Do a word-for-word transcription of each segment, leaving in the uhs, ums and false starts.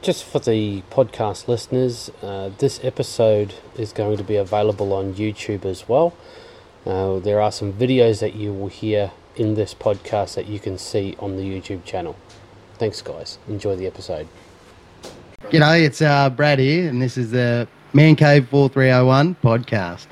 just for the podcast listeners, uh, this episode is going to be available on YouTube as well. Uh, there are some videos that you will hear in this podcast that you can see on the YouTube channel. Thanks, guys. Enjoy the episode. G'day, it's uh, Brad here, and this is the Man Cave four three oh one podcast.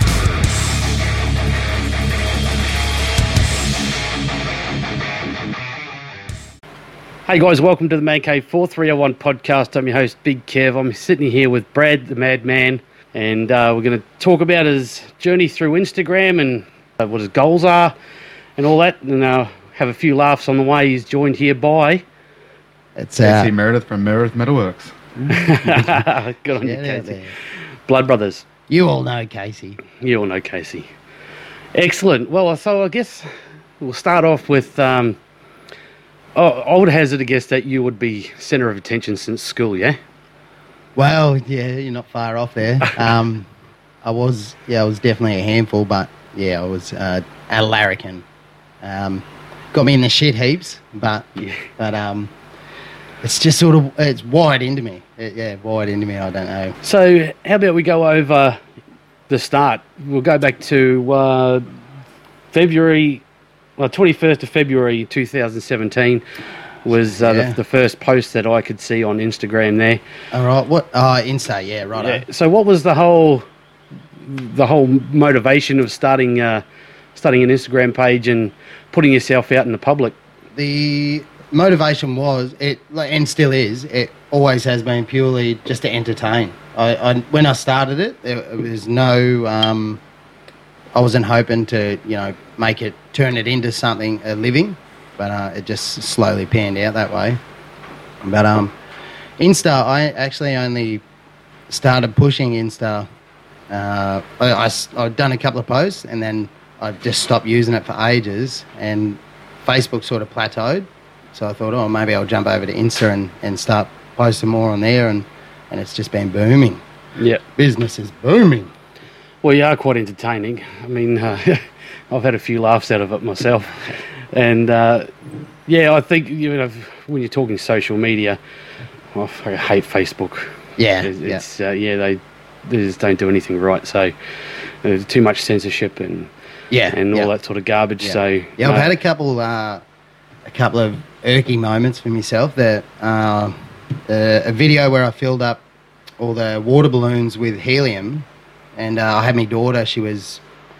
Hey guys, welcome to the Man Cave four three oh one podcast. I'm your host, Big Kev. I'm sitting here with Brad, the Madman, and uh, we're going to talk about his journey through Instagram and uh, what his goals are and all that, and uh, have a few laughs on the way. He's joined here by... It's uh, Casey Meredith from Meredith Metalworks. Good on you, Casey. Blood Brothers. You all know Casey. You all know Casey. Excellent. Well, so I guess we'll start off with... Um, Oh, I would hazard a guess that you would be centre of attention since school, yeah? Well, yeah, you're not far off there. um, I was, yeah, I was definitely a handful, but yeah, I was uh, a larrikin. Um, got me in the shit heaps, but yeah. but um, it's just sort of it's wired into me. It, yeah, wired into me. I don't know. So how about we go over the start? We'll go back to uh, February. Well, twenty-first of February two thousand seventeen was uh, yeah. the, the first post that I could see on Instagram there. All right, what? Oh, Insta, yeah, right. Yeah. So, what was the whole the whole motivation of starting uh, starting an Instagram page and putting yourself out in the public? The motivation was it, and still is. It always has been purely just to entertain. I, I when I started it, there, there was no. Um, I wasn't hoping to, you know, make it, turn it into something, a living, but uh, it just slowly panned out that way. But um, Insta, I actually only started pushing Insta. Uh, I, I, I'd done a couple of posts and then I just stopped using it for ages, and Facebook sort of plateaued. So I thought, oh, maybe I'll jump over to Insta and, and start posting more on there, and, and it's just been booming. Yeah. Business is booming. Well, you are quite entertaining. I mean, uh, I've had a few laughs out of it myself. And, uh, yeah, I think, you know, when you're talking social media, oh, I hate Facebook. Yeah. It's, yeah, it's, uh, yeah they, they just don't do anything right. So there's too much censorship and yeah, and yeah. all that sort of garbage. Yeah. So yeah, I've no. had a couple uh, a couple of irky moments for myself. That uh, uh, a video where I filled up all the water balloons with helium. And uh, I had my daughter, she was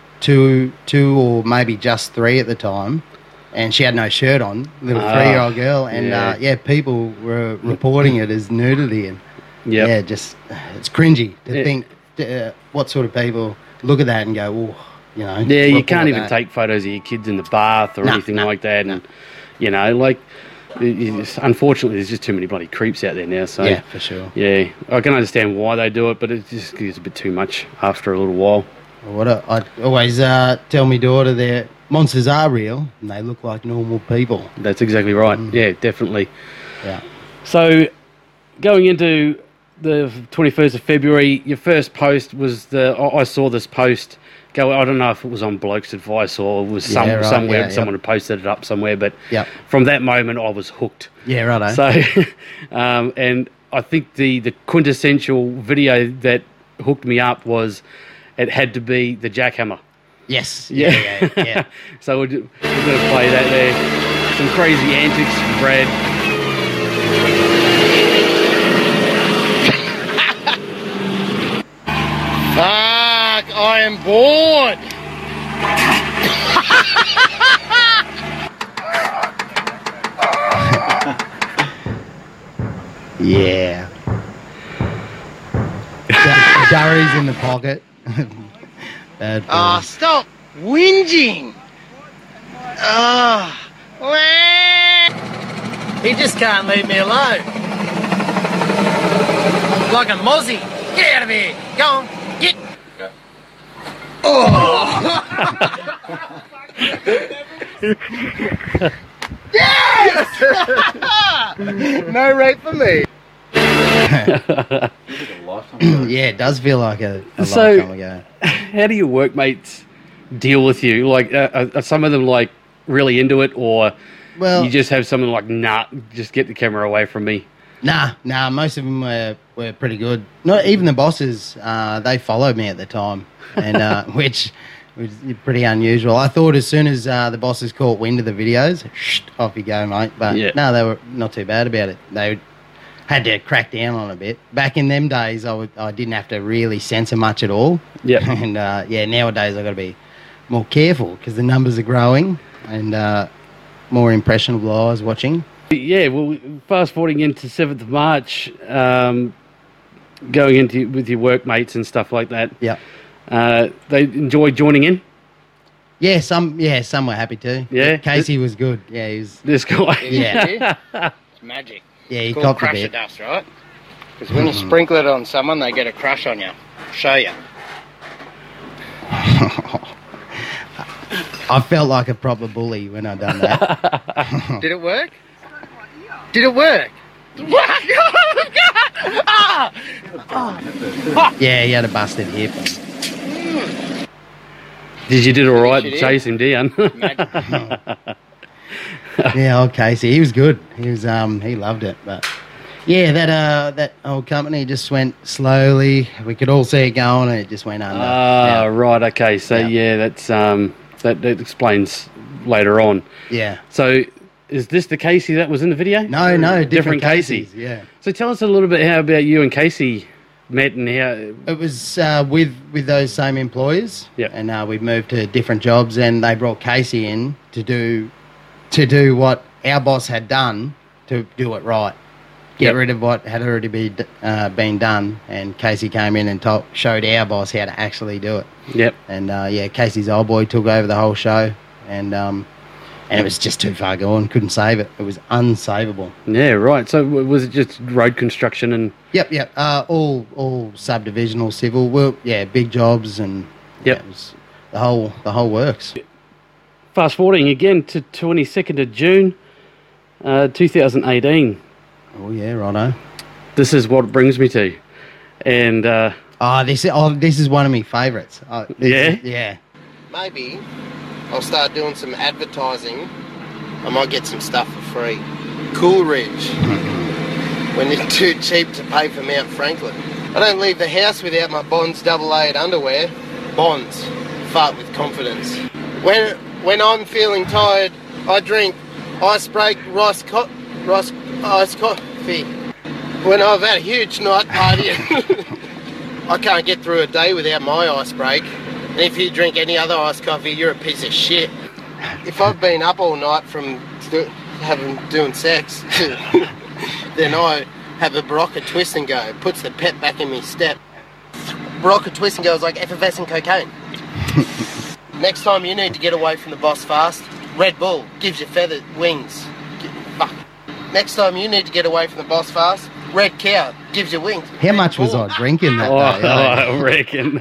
two, two or maybe just three at the time, and she had no shirt on, little oh, three-year-old girl. And, yeah. Uh, yeah, people were reporting it as nudity. And, yep. yeah, just, it's cringy to yeah. think uh, what sort of people look at that and go, oh, you know. Yeah, you can't even that. take photos of your kids in the bath or no, anything no, like that. And, no. you know, like... Just, unfortunately, there's just too many bloody creeps out there now. So yeah, for sure. Yeah, I can understand why they do it, but it just gets a bit too much after a little while. Well, what I, I always uh, tell my daughter that monsters are real and they look like normal people. That's exactly right. Mm. Yeah, definitely. Yeah. So, going into the twenty-first of February, your first post was the. I saw this post. Go. I don't know if it was on Bloke's Advice or it was some, yeah, right, somewhere yeah, someone yep. had posted it up somewhere. But yep. from that moment, I was hooked. Yeah, right. So, um, and I think the, the quintessential video that hooked me up was it had to be the jackhammer. Yes. Yeah, yeah, yeah. yeah. So we're, we're going to play that there. Some crazy antics from Brad. Fuck, I am bored. Yeah. Durry's in the pocket. Bad Ah, oh, stop whinging. Ah, oh, he just can't leave me alone. Like a mozzie. Get out of here. Go on. Get. Oh. Yes! No rate for me. Yeah, it does feel like a, a So- lifetime ago. How do your workmates deal with you? Like, uh, are, are some of them like really into it, or Well, you just have someone like, nah, just get the camera away from me? Nah, nah. Most of them were, were pretty good. Not even the bosses. Uh, they followed me at the time, and uh, which was pretty unusual. I thought as soon as uh, the bosses caught wind of the videos, shh, off you go, mate. But Yeah. no, they were not too bad about it. They had to crack down on a bit. Back in them days, I would I didn't have to really censor much at all. Yep. And uh, yeah, nowadays I've got to be more careful because the numbers are growing and uh, more impressionable eyes watching. Yeah, well, fast forwarding into seventh of March, um, going into with your workmates and stuff like that. Yeah. Uh, they enjoyed joining in. Yeah, some yeah, some were happy too. Yeah? Casey was good. Yeah, he was. This guy. Yeah, It's magic. yeah, he It's called copped a crusher bit. dust, right? Because when you sprinkle it on someone, they get a crush on you. Show you. I felt like a proper bully when I done that. Did it work? Did it work? Yeah, he had a busted hip. Did you did all right Yes, to you did. chase him down? Magic. Yeah, old Casey, he was good. He was um, he loved it. But yeah, that uh, that old company just went slowly. We could all see it going, and it just went under. Ah, yeah. right. Okay. So Yeah. yeah, that's um, that, that explains later on. yeah. So is this the Casey that was in the video? No, no, different, Casey. Caseys. Yeah. So tell us a little bit how about you and Casey met and how. It was uh, with with those same employers. Yep. And uh, we moved to different jobs, and they brought Casey in to do to do what our boss had done to do it right. Get Yep. rid of what had already be, uh, been done, and Casey came in and told, showed our boss how to actually do it. Yep. And uh, yeah, Casey's old boy took over the whole show, and um, and it was just too far gone. Couldn't save it. It was unsavable. Yeah. Right. So w- was it just road construction and? Yep, yep. Uh, all all subdivisional civil. Well, yeah, big jobs and Yep. yeah, it was the whole the whole works. Fast forwarding again to twenty-second of June, uh, two thousand eighteen. Oh yeah, righto. This is what it brings me to. And uh, Oh, this is oh, this is one of my favourites. Oh, this Yeah? is- yeah. Maybe I'll start doing some advertising. I might get some stuff for free. Coolridge. When it's too cheap to pay for Mount Franklin. I don't leave the house without my Bonds double A underwear. Bonds. Fart with confidence. When when I'm feeling tired, I drink ice break rice co- rice ice coffee. When I've had a huge night party, I can't get through a day without my ice break. And if you drink any other iced coffee, you're a piece of shit. If I've been up all night from st- having doing sex, then I have a Barocca twist and go. Puts the pep back in me step. Barocca twist and go is like effervescent cocaine. Next time you need to get away from the boss fast, Red Bull gives you feathered wings. G- Fuck. Next time you need to get away from the boss fast, Red Cow gives you wings. How Red much was Bull. I drinking that oh, day? I reckon.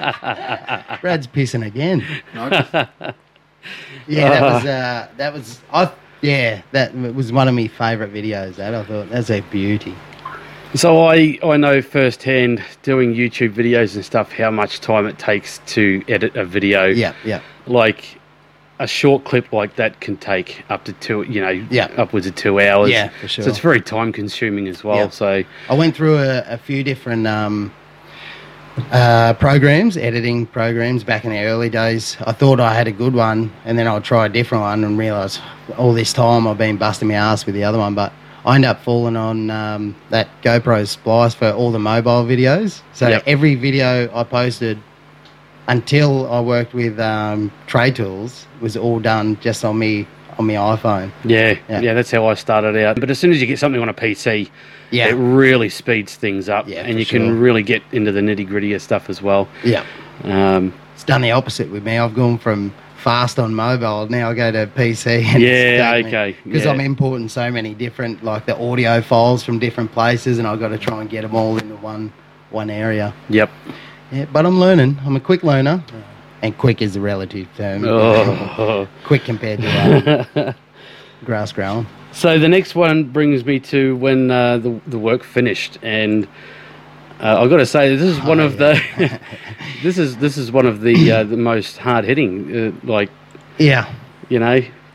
Brad's pissing again. No, just- Yeah, that was uh, that was I yeah that was one of my favourite videos. That I thought that's a beauty. So I, I know firsthand doing YouTube videos and stuff how much time it takes to edit a video. Yeah, yeah, Like a short clip like that can take up to two, you know, Yeah. upwards of two hours. Yeah, for sure. So it's very time consuming as well. Yeah. So I went through a, a few different um, uh, programs, editing programs back in the early days. I thought I had a good one, and then I'll try a different one and realise all this time I've been busting my ass with the other one. But I ended up falling on um, that GoPro Splice for all the mobile videos. So Yep. every video I posted until I worked with um, Trade Tools was all done just on me on my iPhone. yeah, Yeah. yeah, that's how I started out. But as soon as you get something on a P C, Yeah. it really speeds things up, Yeah, and for you sure. can really get into the nitty gritty of stuff as well. Yeah. Um, It's done the opposite with me. I've gone from fast on mobile, now I go to P C. Yeah, okay, Because yeah. I'm importing so many different, like the audio files from different places, and I've got to try and get them all into one one area. yep. Yeah, but I'm learning. I'm a quick learner, and quick is a relative term. Oh. Quick compared to um, grass growing. So the next one brings me to when uh, the the work finished, and uh, I've got to say this is one Oh, of the this is this is one of the uh, the most hard hitting, uh, like Yeah, you know,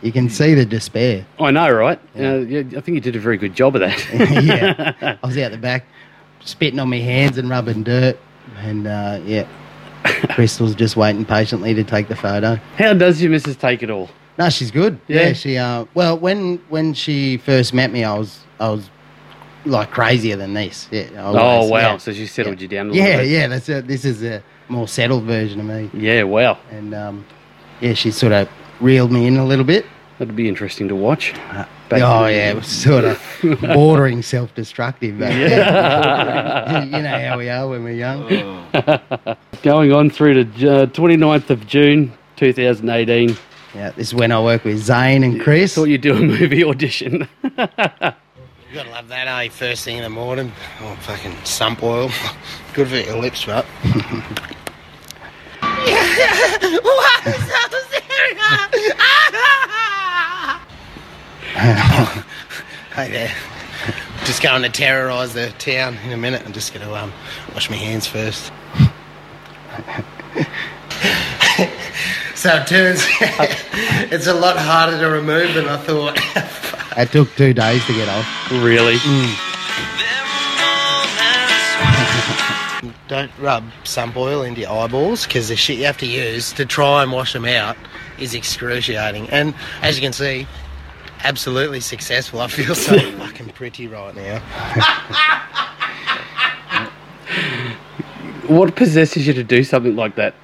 You can see the despair. I know, right? Yeah. Uh, yeah, I think you did a very good job of that. Yeah. I was out the back spitting on my hands and rubbing dirt. And, uh, yeah, Crystal's just waiting patiently to take the photo. How does your missus take it all? No, she's good. Yeah, yeah she. Uh, well, when when she first met me, I was I was like crazier than this. Yeah. Always, oh wow! Yeah. So she settled yeah. you down a little yeah, bit. Yeah, yeah. That's a, this is a more settled version of me. Yeah, wow. And um, yeah, she sort of reeled me in a little bit. That'd be interesting to watch. Uh, oh yeah, it was sort of bordering self-destructive. But yeah. You know how we are when we're young. Oh. Going on through to uh, twenty-ninth of June, two thousand eighteen. Yeah, this is when I work with Zane and Chris. Thought you'd do a movie audition. You gotta love that, eh? First thing in the morning. Oh, fucking sump oil. Good for your lips, but. Hey there. Just going to terrorise the town in a minute. I'm just going to um, wash my hands first. So it turns it's a lot harder to remove than I thought. It took two days to get off. Really? Mm. Don't rub sump oil into your eyeballs because the shit you have to use to try and wash them out is excruciating. And as you can see, absolutely successful. I feel so fucking pretty right now. What possesses you to do something like that?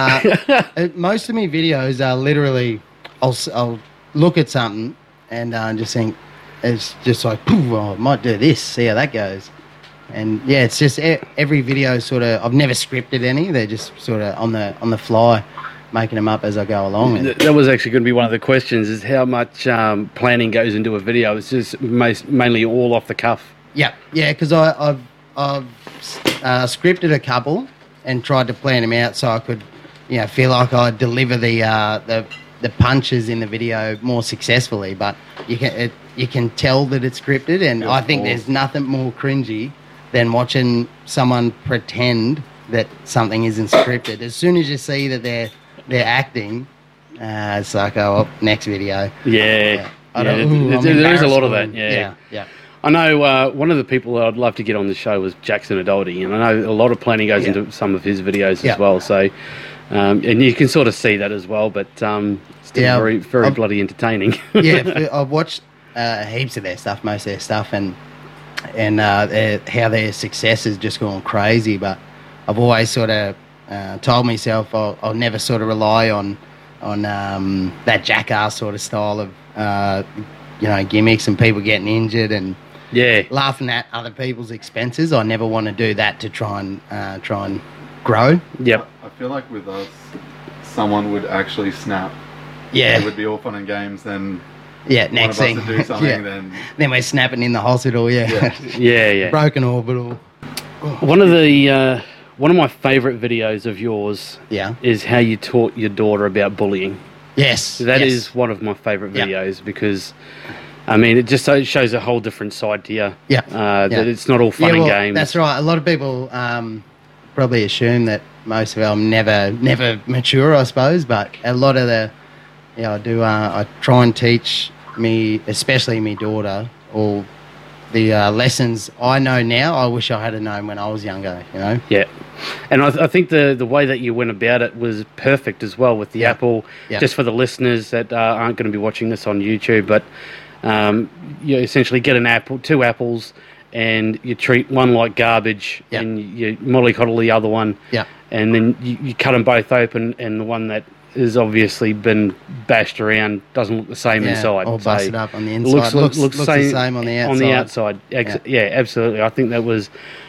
Uh, most of my videos are literally, I'll, I'll look at something and uh, just think, it's just like, poof, oh, I might do this, see how that goes. And yeah, it's just every video sort of, I've never scripted any, they're just sort of on the on the fly, making them up as I go along. That was actually going to be one of the questions, is how much um, planning goes into a video. It's just most, mainly all off the cuff. Yeah, yeah, because I've, I've uh, scripted a couple and tried to plan them out so I could, you know, feel like I'd deliver the uh, the the punches in the video more successfully. But you can it, you can tell that it's scripted, and yeah, I think there's nothing more cringy than watching someone pretend that something isn't scripted. As soon as you see that they're they're acting, uh, it's like, oh, well, next video. Yeah, yeah. I yeah. don't, ooh, there, there is a lot of that. Yeah, yeah. yeah. I know uh, one of the people that I'd love to get on the show was Jackson Adoldi, and I know a lot of planning goes yeah. into some of his videos yeah. as well. So, um, and you can sort of see that as well, but um, still yeah, very, very I've, bloody entertaining. Yeah, I've watched uh, heaps of their stuff, most of their stuff, and and uh, their, how their success has just gone crazy. But I've always sort of uh, told myself I'll, I'll never sort of rely on on um, that jackass sort of style of uh, you know gimmicks and people getting injured and. Yeah, laughing at other people's expenses. I never want to do that to try and uh, try and grow. Yep. I feel like with us, someone would actually snap. Yeah. It would be all fun and games. Then yeah, next one thing of us to do something. yeah. Then then we're snapping in the hospital. Yeah. Yeah. yeah, yeah. Broken orbital. One of the uh, one of my favourite videos of yours. Yeah. Is how you taught your daughter about bullying. Yes. That yes. is one of my favourite videos yep. because. I mean, it just shows a whole different side to you. Yeah. Uh, that yeah. it's not all fun yeah, well, and games. That's right. A lot of people um, probably assume that most of them never never mature, I suppose. But a lot of the, yeah, I do. Uh, I try and teach me, especially my daughter, all the uh, lessons I know now. I wish I had known when I was younger. You know. Yeah. And I, th- I think the, the way that you went about it was perfect as well with the yeah. apple. Yeah. Just for the listeners that uh, aren't going to be watching this on YouTube, but. Um, you essentially get an apple, two apples, and you treat one like garbage, yep. and you mollycoddle the other one, yep. and then you, you cut them both open, and the one that has obviously been bashed around doesn't look the same yeah, inside. All so busted up on the inside. Looks, looks, looks, looks same, the same on the outside. On the outside, Ex- yeah. yeah, absolutely. I think that was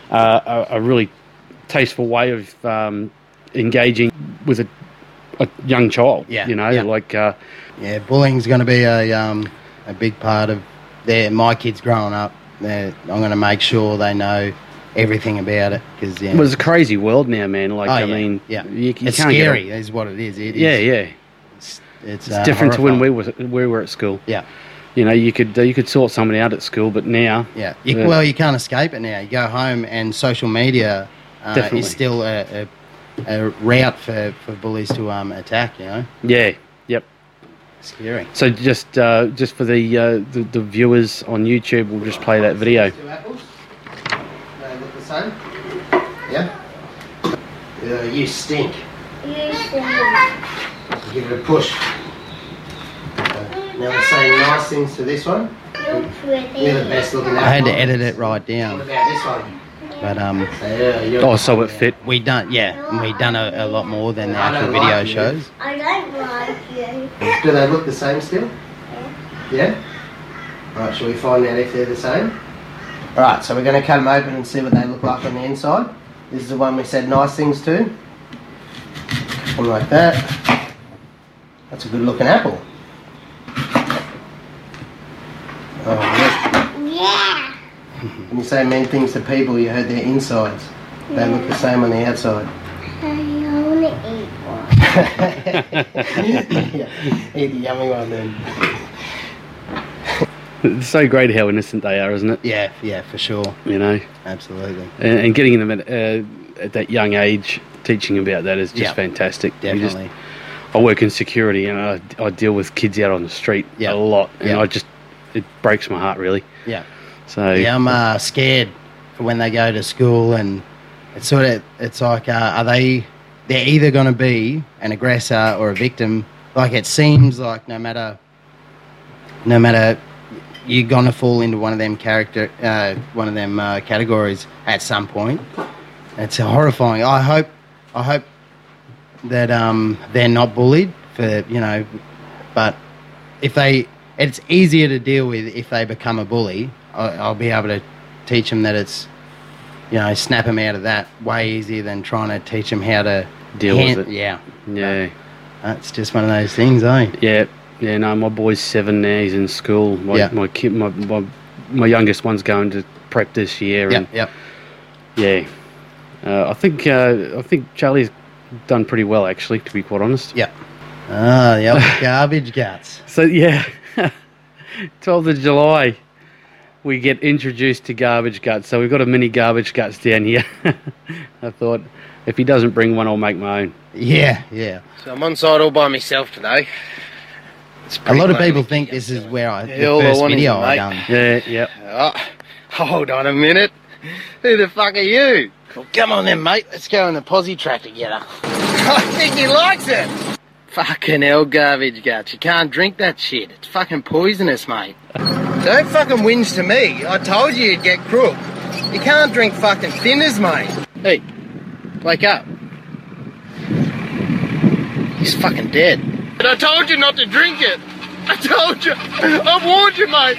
uh, a, a really tasteful way of um, engaging with a, a young child. Yeah, you know, yeah. like uh, yeah, bullying's going to be a um, a big part of their my kids growing up. I'm going to make sure they know everything about it because yeah. Well, it's a crazy world now, man. Like oh, I yeah, mean, yeah, you, you it's can't scary. Get Is what it is. It yeah, is. yeah. It's it's, it's uh, different horrifying. to when we were we were at school. Yeah, you know, you could uh, you could sort somebody out at school, but now, yeah, you, uh, well, you can't escape it now. You go home, and social media uh, Definitely. is still a, a, a route for, for bullies to um attack. You know. Yeah. Yep. Scary. So just uh, just for the, uh, the the viewers on YouTube, we'll just play that video. Two apples. They look the same. Yeah. Uh, you stink. You stink. Give it a push. Uh, now we're saying nice things to this one. You're pretty. You're the best looking apple. I had to edit it right down. What about this one? But um, so, yeah, you're Oh, so it fit. we done yeah, and we done a, a lot more than the actual video like you. shows. I don't like you. Do they look the same still? Yeah. All right. Shall we find out if they're the same? All right. So we're going to cut them open and see what they look like on the inside. This is the one we said nice things to. One like that. That's a good looking apple. Oh, yeah. Yeah. When you say mean things to people, you heard their insides. They look the same on the outside. I want to eat one. Yeah. Eat the yummy one then. It's so great how innocent they are, isn't it? Yeah, yeah, for sure. You know, Absolutely. and, and getting them at, uh, at that young age, teaching about that is just Yeah, fantastic. We just- Definitely. I work in security, and I, I deal with kids out on the street Yeah. a lot, and Yeah. I just it breaks my heart really. Yeah. So Yeah, I'm uh, scared for when they go to school, and it's sort of it's like uh, are they? They're either going to be an aggressor or a victim. Like it seems like no matter, no matter, you're going to fall into one of them character, uh, one of them uh, categories at some point. It's horrifying. I hope, I hope that um, they're not bullied for you know, but if they. It's easier to deal with if they become a bully. I- I'll be able to teach them that it's, you know, snap them out of that way easier than trying to teach them how to Deal hand- with it. Yeah, yeah, that's just one of those things, eh? yeah, yeah. No, my boy's seven now. He's in school. My Yeah. my kid, my, my my youngest one's going to prep this year, Yep, and yep. yeah, uh, I think uh, I think Charlie's done pretty well actually, to be quite honest. Yep. Ah, the old garbage guts. So yeah, twelfth of July, we get introduced to garbage guts. So we've got a mini garbage guts down here. I thought if he doesn't bring one, I'll make my own. Yeah, yeah. So I'm on site all by myself today. It's A pretty lot of lonely. people think this is where I, the Yeah, all I first want is video a I mate. done. Yeah, yeah. Oh, hold on a minute. Who the fuck are you? Well, come on then, mate. Let's go in the posse track together. I think he likes it. Fucking hell, garbage guts. You can't drink that shit. It's fucking poisonous, mate. Don't fucking whinge to me. I told you you'd get crook. You can't drink fucking thinners, mate. Hey, wake up. He's fucking dead. But I told you not to drink it. I told you. I warned you, mate.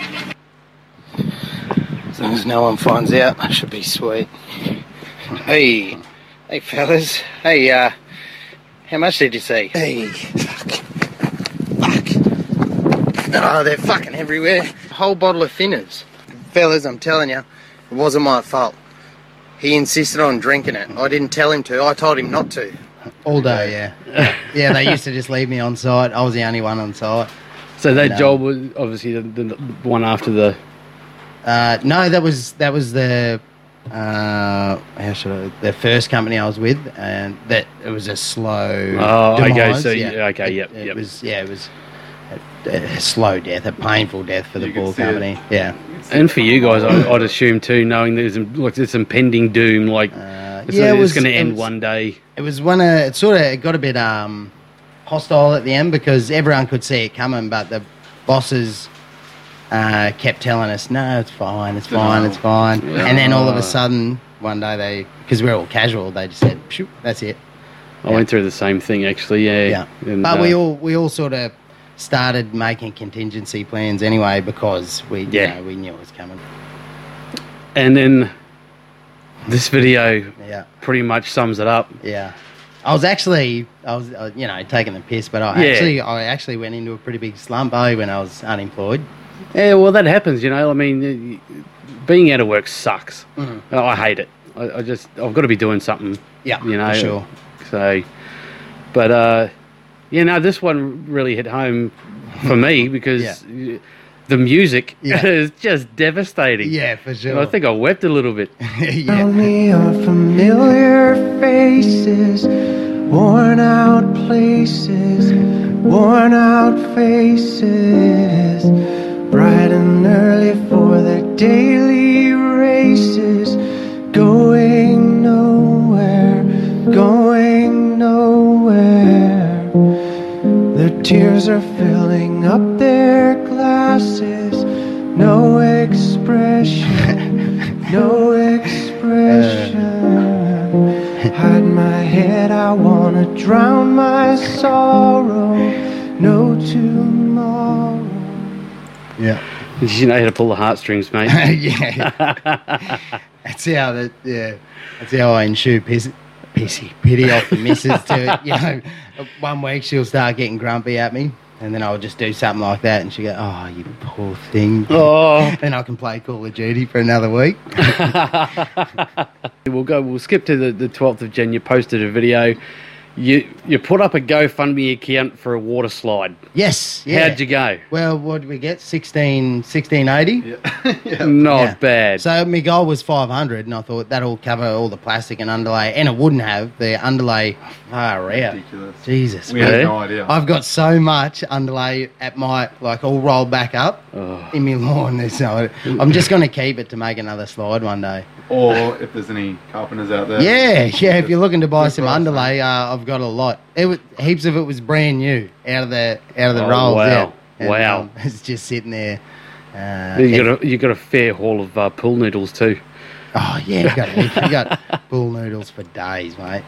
As long as no one finds out, that should be sweet. Hey, hey fellas. Hey, uh, how much did you see? Hey, fuck. Fuck. Oh, they're fucking everywhere. A whole bottle of thinners. Fellas, I'm telling you, it wasn't my fault. He insisted on drinking it. I didn't tell him to. I told him not to. All day, yeah. Yeah, they used to just leave me on site. I was the only one on site. So that No. job was obviously the, the one after the. Uh, no, that was that was the uh, how should I, the first company I was with, and that it was a slow. Oh, okay, demise, so you- okay, It- yep, It yep. was yeah, it was a, a slow death, a painful death for the You can ball see it. company. Yeah, And for you guys, I, I'd assume too, knowing there's like this impending doom, like uh, it's, yeah, it was going to it end was- one day. It was one of it sort of it got a bit um, hostile at the end because everyone could see it coming, but the bosses uh, kept telling us, "No, it's fine, it's fine, it's fine." And then all of a sudden, one day they, because we're all casual, they just said, "Shoot, that's it." I went through the same thing actually. Yeah, Yeah, And, but uh, we all we all sort of started making contingency plans anyway because we Yeah. you know, we knew it was coming. And then this video Yeah, pretty much sums it up. yeah. I was actually I was uh, you know taking the piss, but I Yeah. actually I actually went into a pretty big slump eh, when I was unemployed. Yeah, well, that happens, you know. I mean, y- y- being out of work sucks. Mhm. I hate it. I, I just, I've got to be doing something, Yeah, you know. for sure. So, but uh, yeah, no, this one really hit home for me because Yeah. the music Yeah. is just devastating. Yeah, for And sure. I think I wept a little bit. yeah. Me are familiar faces, worn out places, worn out faces, bright and early for their daily races, going nowhere, going nowhere. Their tears are filling up their glasses, no expression, no expression. Hide my head, I wanna drown my sorrow, no tomorrow. Yeah. You know how to pull the heartstrings, mate. Yeah. That's how that. Yeah. That's how I ensure pissy, pissy pity off the missus. To you know, one week she'll start getting grumpy at me, and then I'll just do something like that, and she go, "Oh, you poor thing." Oh. Then I can play Call of Duty for another week. We'll go. We'll skip to the, the twelfth of January. You posted a video. You you put up a GoFundMe account for a water slide. Yes. Yeah. How'd you go? Well, what did we get? sixteen, sixteen eighty. Yeah. yeah. Not Yeah. bad. So my goal was five hundred, and I thought that'll cover all the plastic and underlay, and it wouldn't have. The underlay, far out. Ridiculous. Jesus, We man. had Yeah. no idea. I've got so much underlay at my, like, all rolled back up Oh. in my lawn. There's no, I'm just going to keep it to make another slide one day. Or if there's any carpenters out there. Yeah, yeah. If you're looking to buy Good some price, underlay, uh, I've got a lot. It was, heaps of it was brand new out of the out of the Oh, rolls. wow. Yeah. And, Wow. um, it's just sitting there. Uh, you and- got a you got a fair haul of uh, pool noodles too. Oh yeah, you got you got bull noodles for days, mate.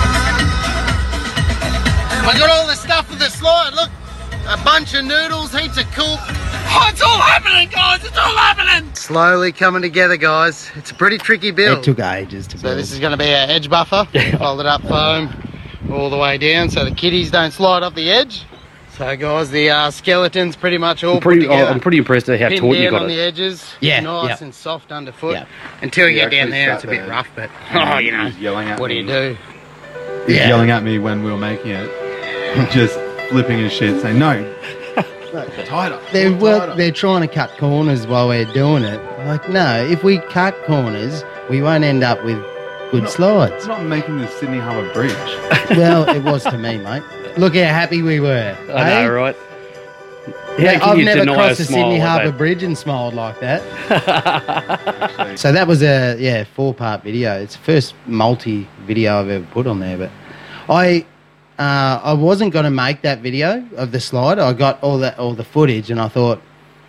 I got all the stuff for the slide. Look, a bunch of noodles, heaps of cool. Oh, it's all happening, guys! It's all happening. Slowly coming together, guys. It's a pretty tricky build. It took ages to build. So this is going to be our edge buffer. Folded up foam all the way down, so the kiddies don't slide off the edge. So, guys, the uh, skeleton's pretty much all I'm pretty, put together. I'm pretty impressed at how Pinned taut you down got on it. the edges, Yeah, nice yeah. and soft underfoot. Yeah. Until you He get down actually there, it's a sat bit there rough, but and oh, you know, he was yelling at what do me. you do? He was Yeah. yelling at me when we were making it, just flipping his shit, saying, no, tighter. They're tighter." well, they're trying to cut corners while we're doing it. Like, no, if we cut corners, we won't end up with good Not- slides. It's not making the Sydney Harbour Bridge. Well, it was to me, mate. Look how happy we were. I eh? know, right? Yeah, How can I've you never deny a crossed the smile Sydney like Harbour that? Bridge and smiled like that. Actually. So that was a yeah four part video. It's the first multi video I've ever put on there. But I uh, I wasn't going to make that video of the slide. I got all that all the footage, and I thought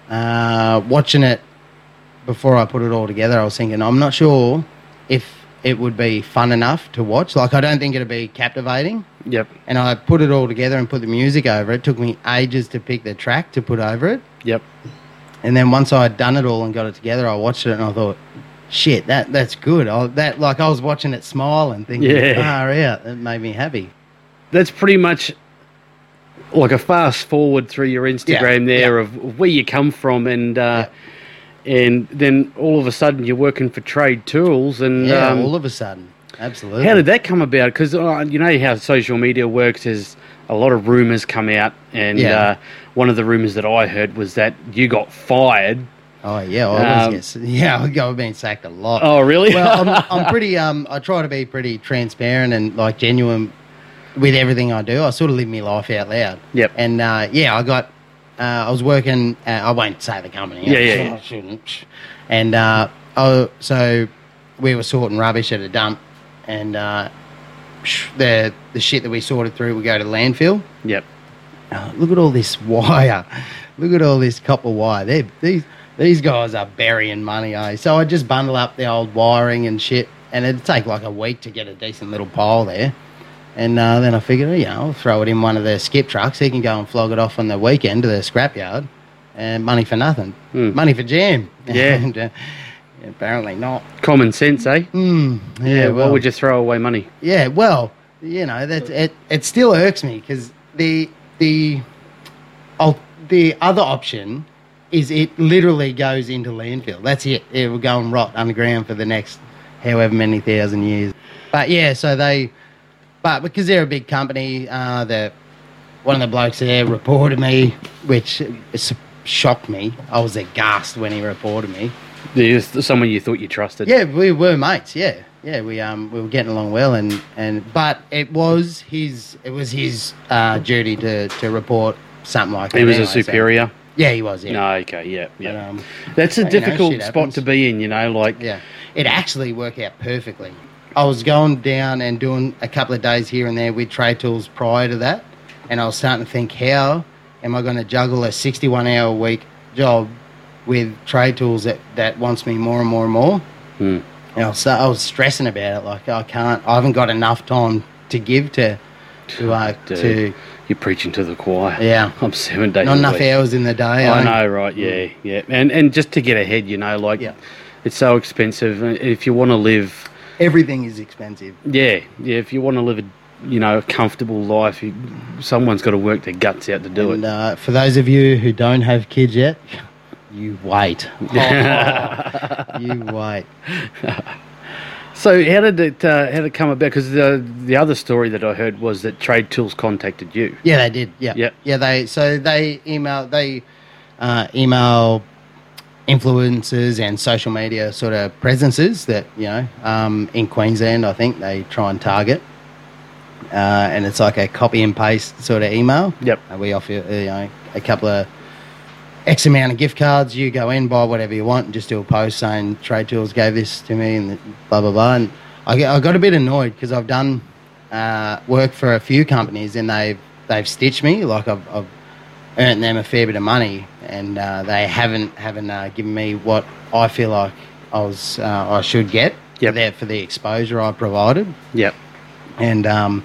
uh, watching it before I put it all together, I was thinking I'm not sure if it would be fun enough to watch. Like, I don't think it'd be captivating. Yep. And I put it all together and put the music over it. It took me ages to pick the track to put over it. Yep. And then once I had done it all and got it together, I watched it and I thought, shit, that that's good. I, that like I was watching it smile and thinking, Yeah. far out. It made me happy. That's pretty much like a fast forward through your Instagram Yeah, there yeah. of where you come from, and uh, and then all of a sudden you're working for Trade Tools, and Yeah, um, all of a sudden. Absolutely. how did that come about? Because uh, you know how social media works. There's a lot of rumours come out, and Yeah. uh, one of the rumours that I heard was that you got fired. Oh, yeah. I Um, was, yes. Yeah, I've been sacked a lot. Oh, really? Well, I'm, I'm pretty, um, I try to be pretty transparent and like genuine with everything I do. I sort of live my life out loud. Yep. And uh, yeah, I got, uh, I was working, uh, I won't say the company. Yeah, yeah, yeah. I shouldn't. And uh, I, so we were sorting rubbish at a dump, and uh, the the shit that we sorted through would go to the landfill. Yep. Oh, look at all this wire. Look at all this copper wire. They're, these these guys are burying money, eh? So I just bundle up the old wiring and shit, and it'd take like a week to get a decent little pile there. And uh, then I figured, you know, I'll throw it in one of the skip trucks. He can go and flog it off on the weekend to the scrapyard, and money for nothing. Hmm. Money for jam. Yeah. And, uh, apparently not. Common sense, eh? Mm, yeah, Yeah. Why well, would you throw away money? yeah, well, you know, that it, it still irks me because the the oh, the other option is it literally goes into landfill. That's it. It will go and rot underground for the next however many thousand years. But yeah, so they, but because they're a big company, uh, the one of the blokes there reported me, which s- shocked me. I was aghast when he reported me. There's someone you thought you trusted. Yeah, we were mates, yeah. yeah, we um we were getting along well, and, and but it was his it was his uh, duty to, to report something like that. He was a anyway, so- superior. yeah, he was. Yeah. No, okay, yeah, yeah. But, um, That's a you know, difficult shit spot happens. to be in, you know, like, Yeah, it actually worked out perfectly. I was going down and doing a couple of days here and there with Trade Tools prior to that, and I was starting to think, how am I going to juggle a sixty-one hour a week job with Trade Tools that, that wants me more and more and more? hmm. And I was, I was stressing about it, like I can't, I haven't got enough time to give to, to, uh, Dude, to you're preaching to the choir. yeah, I'm seven days not a enough week. hours in the day. I eh? know, right? Yeah, yeah, and and just to get ahead, you know, like Yeah. it's so expensive. and If you want to live, Everything is expensive. yeah, yeah, if you want to live a, you know, a comfortable life, you, someone's got to work their guts out to do And it. uh, for those of you who don't have kids yet, you wait. you wait. So how did it uh, how did it come about? Because the the other story that I heard was that Trade Tools contacted you. Yeah, they did. Yeah, Yeah. yeah. They so they email they uh, email influencers and social media sort of presences that you know um, in Queensland. I think they try and target, uh, and it's like a copy and paste sort of email. Yep. And we offer uh, you know a couple of X amount of gift cards. You go in, buy whatever you want, and just do a post saying Trade Tools gave this to me, and blah blah blah. And I, get- I got a bit annoyed because I've done uh, work for a few companies, and they've they've stitched me. Like I've, I've earned them a fair bit of money, and uh, they haven't haven't uh, given me what I feel like I was uh, I should get Yep. for, their, for the exposure I provided. Yep. And um,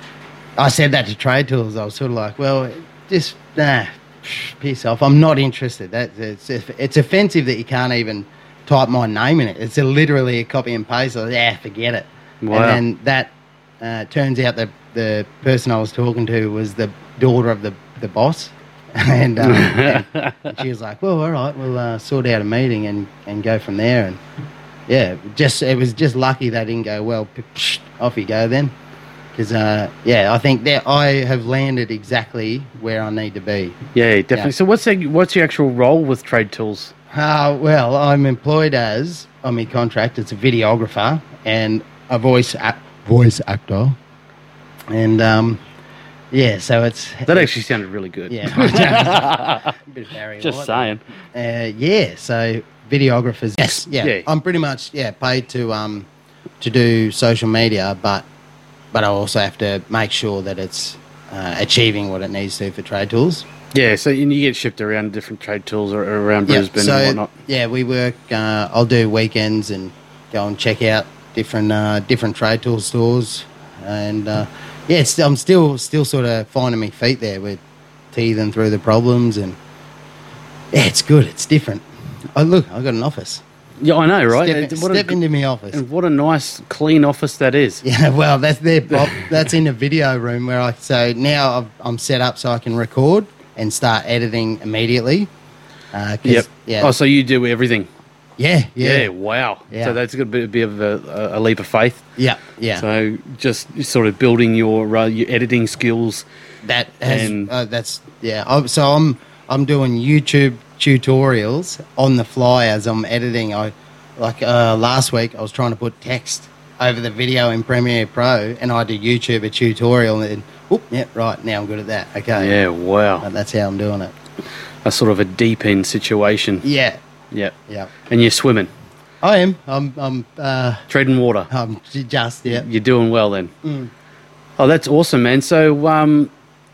I said that to Trade Tools. I was sort of like, well, just nah, piss off. I'm not interested. That it's it's offensive that you can't even type my name in it. It's a, literally a copy and paste. I was, yeah, forget it. Wow. And then that uh, turns out that the person I was talking to was the daughter of the the boss. and, um, and, and she was like, well, all right, we'll uh, sort out a meeting and, and go from there. And yeah, just it was just lucky they didn't go, well, psh, off you go then. Because, uh, yeah, I think that I have landed exactly where I need to be. Yeah, definitely. Yeah. So what's the, what's your actual role with Trade Tools? Uh, well, I'm employed as, on my contract, it's a videographer and a voice ac- voice actor. And, um, yeah, so it's... That actually sounded really good. Yeah. a bit of Barry Just White. saying. Uh, yeah, so videographers. Yes, yeah. Yeah. I'm pretty much yeah paid to um to do social media, but but I also have to make sure that it's uh, achieving what it needs to for Trade Tools. Yeah, so you you get shipped around different Trade Tools or around Yeah, Brisbane so and whatnot. yeah, we work. Uh, I'll do weekends and go and check out different uh, different Trade Tool stores, and uh, yeah, it's, I'm still still sort of finding my feet there. We're teething through the problems, and yeah, it's good. It's different. Oh look, I got an office. Yeah, I know, right? Step, Uh, what step a, into my office. and what a nice, clean office that is. Yeah, well, that's their that's in the video room where I so now I've, I'm set up so I can record and start editing immediately. Uh, 'cause, Yep. Yeah. Oh, so you do everything. yeah. Yeah, Yeah. wow. Yeah. So that's got a bit, a bit of a, a leap of faith. Yeah. Yeah. So just sort of building your uh, your editing skills. That has And- uh, that's yeah. I, so I'm I'm doing YouTube tutorials on the fly as I'm editing. I like uh, last week I was trying to put text over the video in Premiere Pro, and I did YouTube a tutorial, and then whoop, yeah, right now I'm good at that. Okay, Yeah, wow. And that's how I'm doing it. A sort of a deep end situation. Yeah, Yeah. yeah. And you're swimming, I am. I'm. I'm. Uh, treading water. I'm j- just yeah. You're doing well then. Mm. Oh, that's awesome, man. So, um,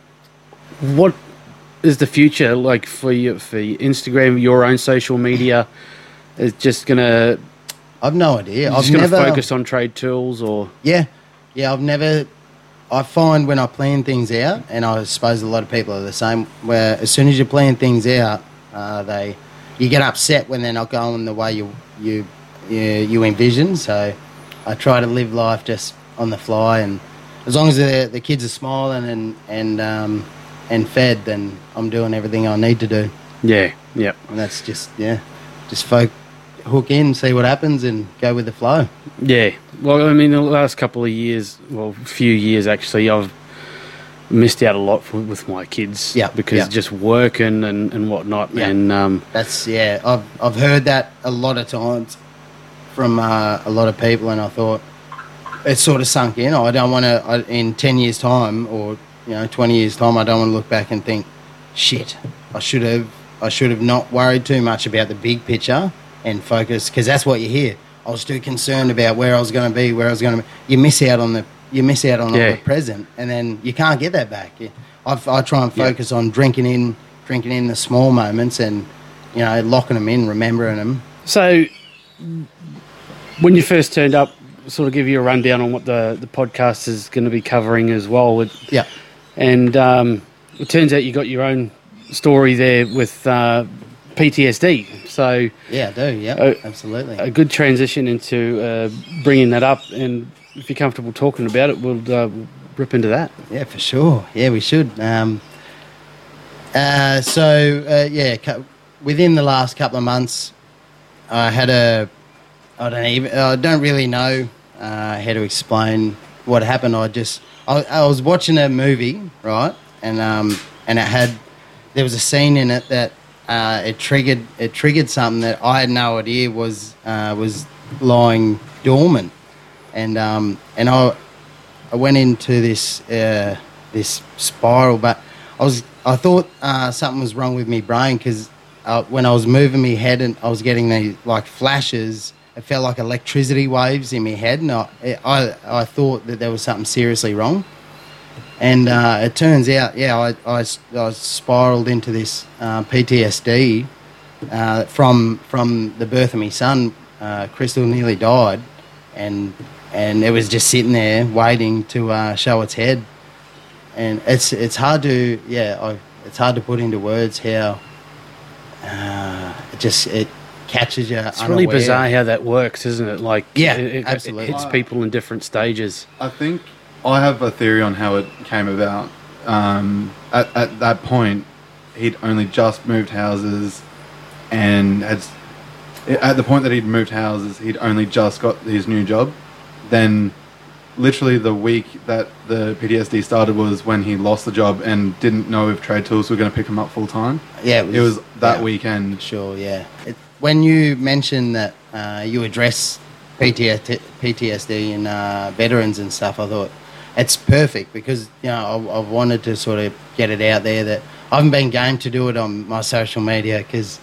what is the future like for you, for your Instagram, your own social media? Is just gonna I've no idea. just I've gonna never focus on Trade Tools, or Yeah, yeah. I've never. I find when I plan things out, and I suppose a lot of people are the same. Where as soon as you plan things out, uh, they you get upset when they're not going the way you you you, you envision. So I try to live life just on the fly, and as long as the the kids are smiling and and um, and fed, then I'm doing everything I need to do. yeah, yeah. And that's just yeah, just folk hook in, see what happens, and go with the flow. Yeah. Well, I mean, the last couple of years, well, few years actually, I've missed out a lot for, with my kids. Yeah, Because yeah. just working and, and whatnot. Yeah. And um, That's yeah. I've I've heard that a lot of times from uh, a lot of people, and I thought it sort of sunk in. I don't want to, in ten years' time or you know twenty years' time, I don't want to look back and think, shit, I should have, I should have not worried too much about the big picture and focus, because that's what you hear. I was too concerned about where I was going to be, where I was going to be. You miss out on the, you miss out on Yeah. the present, and then you can't get that back. You- I, I try and focus on drinking in, drinking in the small moments, and you know, locking them in, remembering them. So, when you first turned up, sort of give you a rundown on what the, the podcast is going to be covering as well. With, Yeah. and um, it turns out you got your own story there with uh, P T S D. So, Yeah, I do. Yeah, Uh, absolutely. a good transition into uh, bringing that up. And if you're comfortable talking about it, we'll uh, rip into that. Yeah, for sure. Yeah, we should. Um, uh, so, uh, yeah, cu- within the last couple of months, I had a, I don't even, I don't really know uh, how to explain what happened. I just, I, I was watching a movie, right, and um, and it had, there was a scene in it that uh, it triggered, it triggered something that I had no idea was uh, was lying dormant, and um, and I. I went into this uh, this spiral, but I was I thought uh, something was wrong with my brain, because uh, when I was moving my head and I was getting these like flashes, it felt like electricity waves in my head, and I I, I thought that there was something seriously wrong. And uh, it turns out, yeah, I, I, I spiraled into this uh, P T S D uh, from from the birth of my son. Uh, Crystal nearly died, and. And it was just sitting there waiting to uh, show its head, and it's it's hard to yeah I, it's hard to put into words how uh, it just it catches you. It's really unaware. bizarre how that works, isn't it? Like, Yeah, it, it, absolutely. it hits people in different stages. I think I have a theory on how it came about. Um, at, at that point, he'd only just moved houses, and had at the point that he'd moved houses, he'd only just got his new job. Then, literally the week that the P T S D started was when he lost the job and didn't know if Trade Tools were going to pick him up full time. Yeah, It was that yeah, weekend. Sure, yeah. It, when you mentioned that uh, you address P T S D and uh, veterans and stuff, I thought it's perfect, because you know I, I've wanted to sort of get it out there that I haven't been game to do it on my social media, because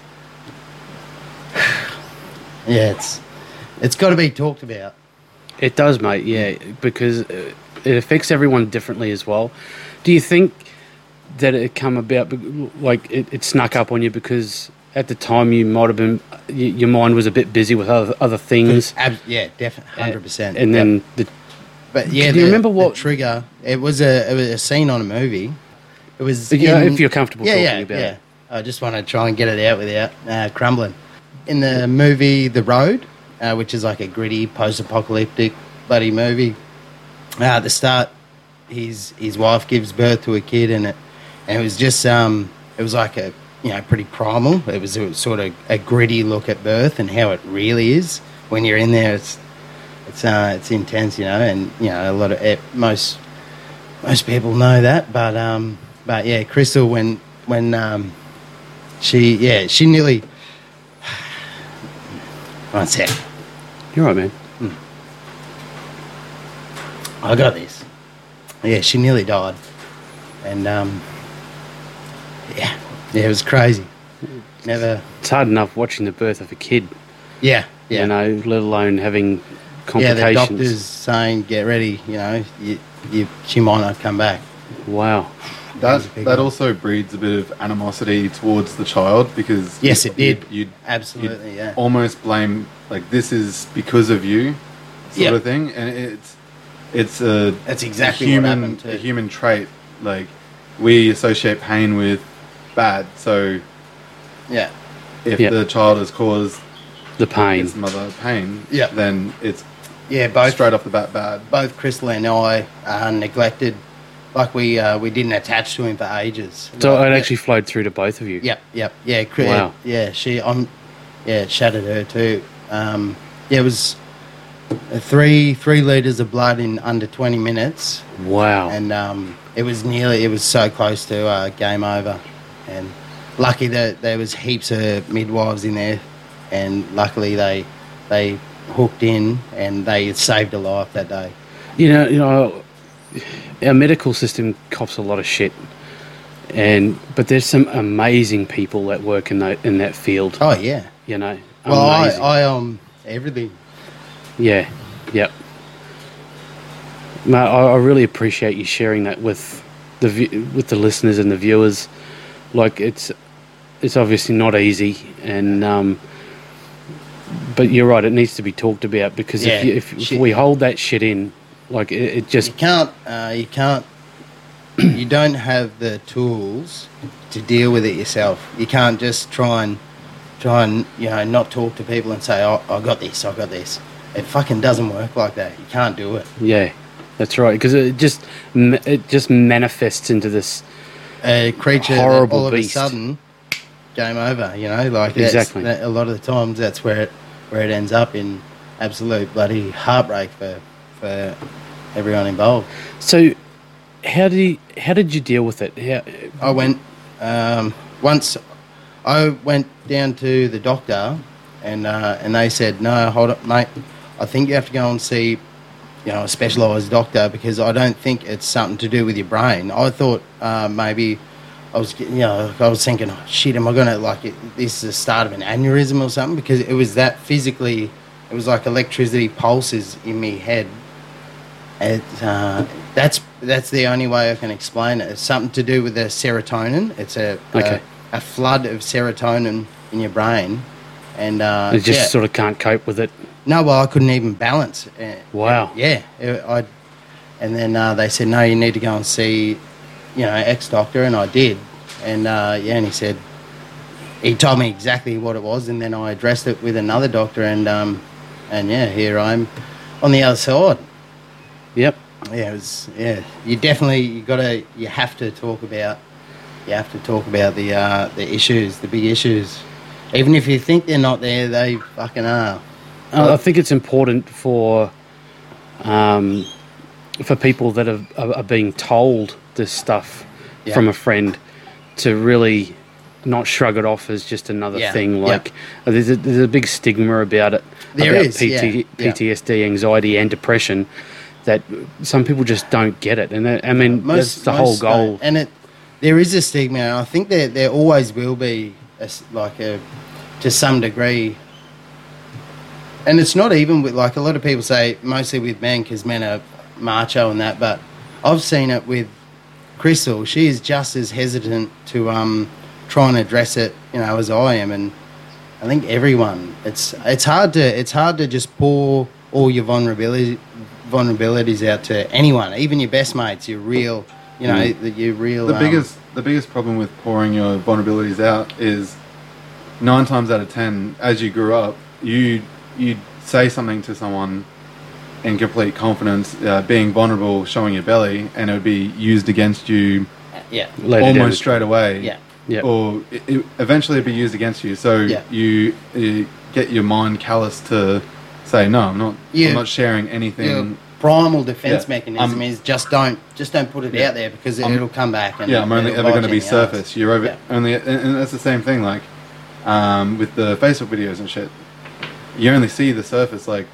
yeah, it's it's got to be talked about. It does, mate, yeah, because uh, it affects everyone differently as well. Do you think that it come about, be- like, it, it snuck up on you because at the time you might have been, y- your mind was a bit busy with other other things? Ab- yeah, definitely, hundred percent. And then, the, but yeah, do you the- remember what- the trigger? It was a it was a scene on a movie. It was Yeah, in- if you're comfortable yeah, talking yeah, about yeah. it. I just want to try and get it out without uh, crumbling. In the movie The Road, uh, which is like a gritty post-apocalyptic bloody movie, uh, at the start, his his wife gives birth to a kid, and it and it was just um it was like a you know pretty primal. It was, it was sort of a gritty look at birth and how it really is when you're in there. It's it's uh it's intense, you know, and you know a lot of it, most most people know that, but um but yeah, Crystal, when when um she yeah she nearly one sec. You're right, man. I got this. Yeah, she nearly died, and um, yeah, yeah, it was crazy. Never. It's hard enough watching the birth of a kid, Yeah, yeah, you know, let alone having yeah. complications. The doctor's saying, "Get ready," you know, you, you, she might not come back. Wow. That was a big that one. also breeds a bit of animosity towards the child, because Yes, you- it did. You'd, you'd, Absolutely, you'd yeah. almost blame, like, this is because of you, sort Yeah. of thing, and it's it's a That's exactly a what human happened too. a human trait. Like, we associate pain with bad, so Yeah, if Yeah. the child has caused The pain. its mother pain, Yeah. then it's yeah. Both straight off the bat bad. both Crystal and I are neglected. Like we uh, we didn't attach to him for ages. So Like, it yeah. actually flowed through to both of you. Yep, yep, yeah, Cri- Wow. yeah. She, I'm, yeah, it shattered her too. Um, yeah, it was uh, three three liters of blood in under twenty minutes, Wow. and um, it was nearly, it was so close to uh, game over. And lucky that there was heaps of midwives in there, and luckily they they hooked in, and they saved a life that day. You know, you know, our medical system cops a lot of shit, and but there's some amazing people that work in that in that field. Oh yeah. You know, Well, I, amazing. I um everything. Yeah, yep. No, I, I really appreciate you sharing that with the vi- with the listeners and the viewers. Like it's it's obviously not easy, and um, but you're right. It needs to be talked about because Yeah, if, you, if, if shit. we hold that shit in, like it, it You just can't. Uh, you can't. You don't have the tools to deal with it yourself. You can't just try and try and you know not talk to people and say, "Oh, I got this. I got this." It fucking doesn't work like that. You can't do it. yeah, that's right. Because it just ma- it just manifests into this. A creature that Horrible all beast. of a sudden, game over. You know, like that's- Exactly. That, a lot of the times, that's where it where it ends up in absolute bloody heartbreak for for everyone involved. So, how did you, how did you deal with it? How, I went um, once. I went down to the doctor, and uh, and they said, "No, hold up, mate. I think you have to go and see, you know, a specialised doctor because I don't think it's something to do with your brain." I thought uh, maybe I was, you know, I was thinking, oh, "Shit, am I gonna like it, this is the start of an aneurysm or something?" Because it was that physically, it was like electricity pulses in me head. It, uh, that's that's the only way I can explain it. It's something to do with the serotonin. It's a Okay. a, a flood of serotonin in your brain, and uh, you just yeah. sort of can't cope with it. No, well, I couldn't even balance. Uh, Wow. Yeah, I. And then uh, they said, no, you need to go and see, you know, ex doctor, and I did, and uh, yeah, and he said, he told me exactly what it was, and then I addressed it with another doctor, and um, and yeah, here I'm on the other side. Yep. Yeah, it was. Yeah, you definitely you got to you have to talk about you have to talk about the uh, the issues, the big issues, even if you think they're not there, they fucking are. Uh, I think it's important for um, for people that are, are, are being told this stuff Yeah. from a friend to really not shrug it off as just another Yeah, thing. yeah. Like uh, there's a, there's a big stigma about it, There about is, P T, yeah, yeah. P T S D, anxiety, and depression. That some people just don't get it, and that, I mean that's the whole most goal. don't. And it, there is a stigma. And I think there there always will be, a s like a, to some degree. And it's not even with like a lot of people say mostly with men because men are macho and that, but I've seen it with Crystal. She is just as hesitant to um try and address it, you know, as I am, and I think everyone. It's it's hard to it's hard to just pour all your vulnerability vulnerabilities out to anyone, even your best mates, your real, you know, Mm. the, your real. The um, biggest the biggest problem with pouring your vulnerabilities out is nine times out of ten, as you grew up, you you say something to someone in complete confidence, uh, being vulnerable, showing your belly, and it would be used against you Yeah, Later down almost the- straight away. yeah, Yeah. Or it, it eventually it'd be used against you. So Yeah. you, you get your mind callous to say, no, I'm not. Yeah. I'm not sharing anything. your primal defense Yeah, mechanism um, is just don't just don't put it Yeah. out there because I'm- it'll come back. And Yeah, I'm only it'll ever bite going to you be in the arse. surface. You're over Yeah. only, and, and that's the same thing. Like um, with the Facebook videos and shit, you only see the surface. Like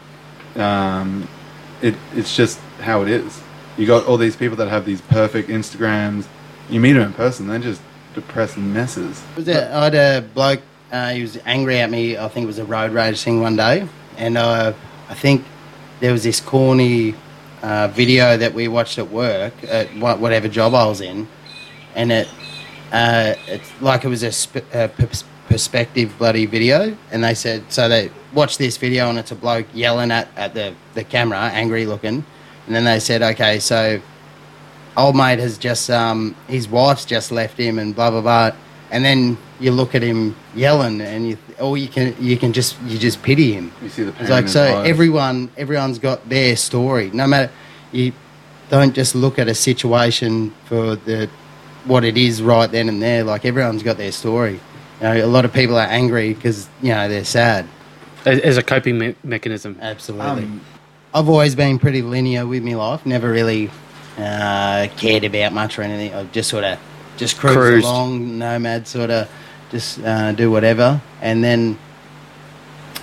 um, it, it's just how it is. You got all these people that have these perfect Instagrams. You meet them in person, they're just depressed messes. Was it, I had a bloke, uh, he was angry at me, I think it was a road rage thing one day, and uh, I think there was this corny uh, video that we watched at work, at wha- whatever job I was in, and it, uh, it's like it was a, sp- a pers- perspective bloody video, and they said, so they watched this video and it's a bloke yelling at, at the, the camera, angry looking, and then they said, okay, so old mate has just um his wife's just left him and blah blah blah, and then you look at him yelling and you or you can you can just you just pity him. You see the pain It's like in his so eyes. everyone everyone's got their story. No matter, you don't just look at a situation for the what it is right then and there. Like everyone's got their story. You know, a lot of people are angry because you know they're sad. as, as a coping me- mechanism. Absolutely. Um, I've always been pretty linear with my life. Never really uh, cared about much or anything. I just sort of just cruise Cruised. along, nomad sort of, just uh, do whatever. And then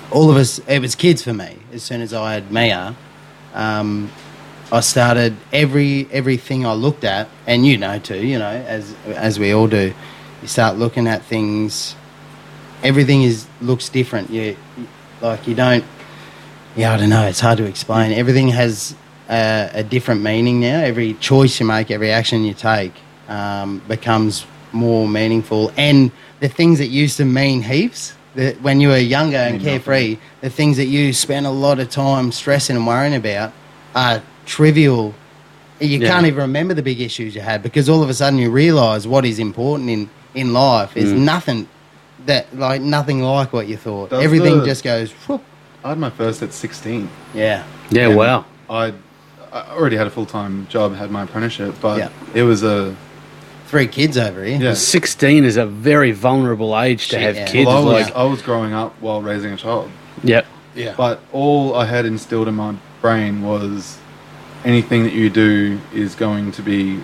all of us, it was kids for me. As soon as I had Mia, um, I started every everything I looked at, and you know too, you know, as as we all do, you start looking at things. Everything is looks different. You like you don't. Yeah, I don't know. It's hard to explain. Everything has a, a different meaning now. Every choice you make, every action you take, um, becomes more meaningful. And the things that used to mean heaps, that when you were younger and carefree, the things that you spent a lot of time stressing and worrying about are trivial. You Yeah. can't even remember the big issues you had because all of a sudden you realise what is important in, in life is Mm. nothing that like nothing like what you thought. Does Everything the- just goes whoop. I had my first at sixteen. Yeah. Yeah, And wow. I I already had a full time job, had my apprenticeship, but Yeah. it was a Three kids over here. yeah. sixteen is a very vulnerable age to Shit, have yeah. kids. Well, I was like, I was growing up while raising a child, yep. Yeah. but all I had instilled in my brain was anything that you do is going to be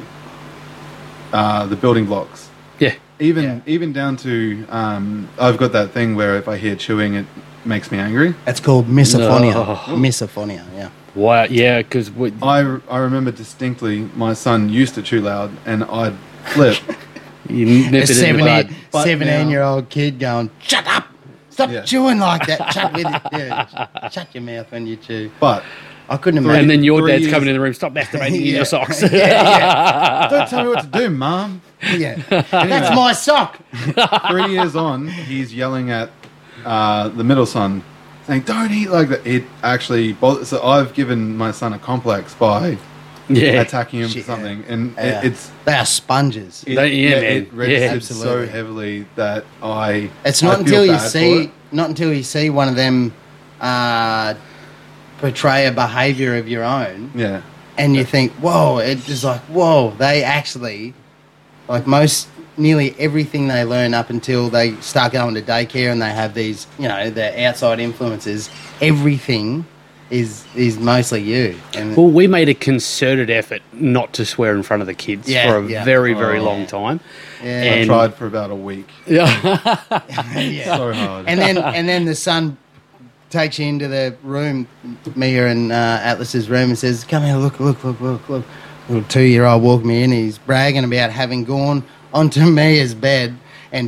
uh, the building blocks. Yeah. Even Yeah. even down to um, I've got that thing where if I hear chewing, it makes me angry. That's called misophonia. No. Misophonia, yeah. Wow. Yeah, because I, I remember distinctly my son used to chew loud, and I'd flip. you nip A it in the bud. But seventeen-year-old kid going, shut up! Stop Yeah. chewing like that. Shut, with it. Yeah, sh- shut your mouth when you chew. But I couldn't Three- imagine. And then your Three dad's years- coming in the room, stop masturbating in Yeah. your socks. yeah, yeah, don't tell me what to do, Mom. yeah. That's my sock. Three years on, he's yelling at uh, the middle son, saying, "Don't eat like that." It actually bothers. So I've given my son a complex by Yeah. attacking him Shit, for something, and Yeah. it, it's They are sponges. it, They- yeah, man. it registered Yeah. so Absolutely. heavily that I. It's I not feel until you bad for see, it. not until you see one of them uh, portray a behaviour of your own, Yeah, and you think, whoa, it's just like, whoa, they actually, like most, nearly everything they learn up until they start going to daycare and they have these, you know, the outside influences, everything is is mostly you. And Well, we made a concerted effort not to swear in front of the kids Yeah, for a yeah. very, very Oh. long time. yeah, I And- tried for about a week. Yeah. yeah. So hard. and then and then the son takes you into the room, Mia and uh, Atlas's room, and says, "Come here, look, look, look, look, look." Little two-year-old walked me in. He's bragging about having gone onto Mia's bed and,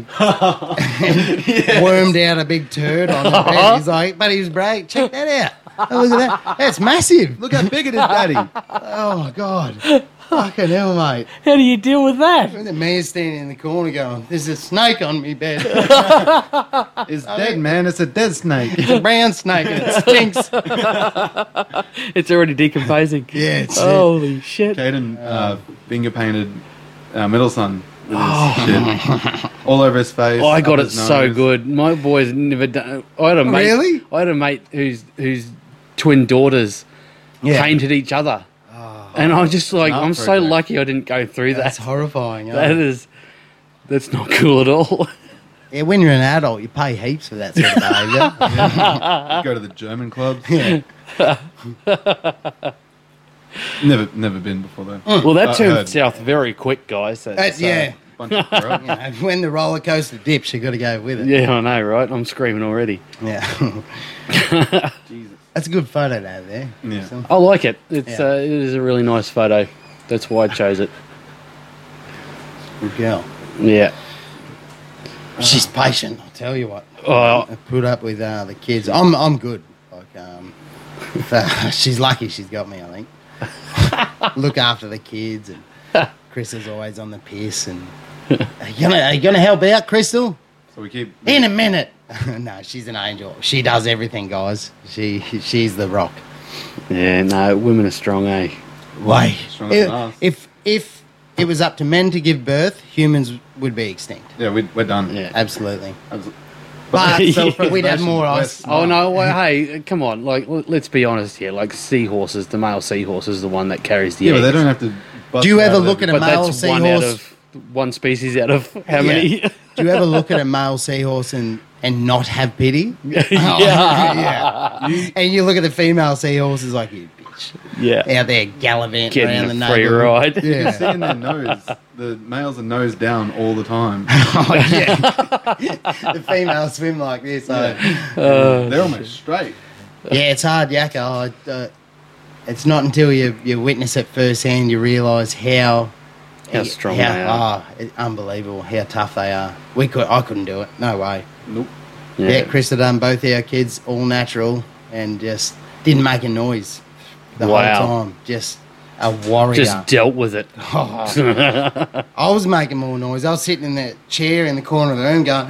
and wormed out a big turd on the bed. He's like, but he was bragging. Check that out. Oh, look at that. That's massive. Look how big it is, Daddy. Oh my god. Fucking hell, mate. How do you deal with that? And the man's standing in the corner going, "There's a snake on me bed." It's dead, man. It's a dead snake. It's a brown snake and it stinks. It's already decomposing. Yeah, it's Holy shit. Caden uh, finger painted our middle son. With his shit. All over his face. Oh, I up got it his so nose. good. My boy's never done. I had a mate. Really? I had a mate whose whose twin daughters Yeah. painted each other, and I was just like, Not I'm for a so day. lucky I didn't go through That's that. horrifying. That Yeah. is, that's not cool at all. Yeah, when you're an adult, you pay heaps for that sort of behaviour. Go to the German clubs. Yeah. Never, never been before though. Well, that I turned heard. south very quick, guys. That's, That's, yeah. Bunch of corrupt. You know, when the roller coaster dips, you got to go with it. Yeah, I know, right? I'm screaming already. Yeah. Jesus. That's a good photo to have there. Yeah. So- I like it. It's Yeah. uh, it is a really nice photo. That's why I chose it. Good girl. Yeah. She's patient, I'll tell you what. Oh, I put up with uh, the kids. I'm I'm good. Like um, uh, she's lucky she's got me, I think. Look after the kids, and Crystal's always on the piss. And are you gonna, are you gonna help out, Crystal? So we keep. In a minute. No, she's an angel. She does everything, guys. She she's the rock. yeah. No, women are strong, eh? Way. Stronger If, than us. if if it was up to men to give birth, humans would be extinct. Yeah, we, we're done. Yeah. Absolutely. Abso- But self-preservation, we'd have more we're us. smart. Oh no! Well, hey, come on! Like, l- let's be honest here. Like, seahorses, the male seahorse is the one that carries the Yeah, but they eggs. don't have to. bust Do you it ever out of look their- at a But male that's one out seahorse? of one species out of how Yeah. many? Do you ever look at a male seahorse and, and not have pity? yeah. yeah. You- and you look at the female seahorse, it's like, you bitch. much. Yeah. Out there gallivanting Getting around a the free neighborhood. ride. You Yeah. see in their nose, the males are nose down all the time. Oh, yeah. The females swim like this. So. Uh, They're almost straight. Yeah, it's hard, Yakko. I, uh, it's not until you, you witness it firsthand you realise how How strong how, they are. Oh, it's unbelievable how tough they are. We could, I couldn't do it. No way. Nope. Yeah, Chris had done both our kids all natural and just didn't make a noise the Wow. whole time. Just a warrior. Just dealt with it. Oh. I was making more noise. I was sitting in the chair in the corner of the room going,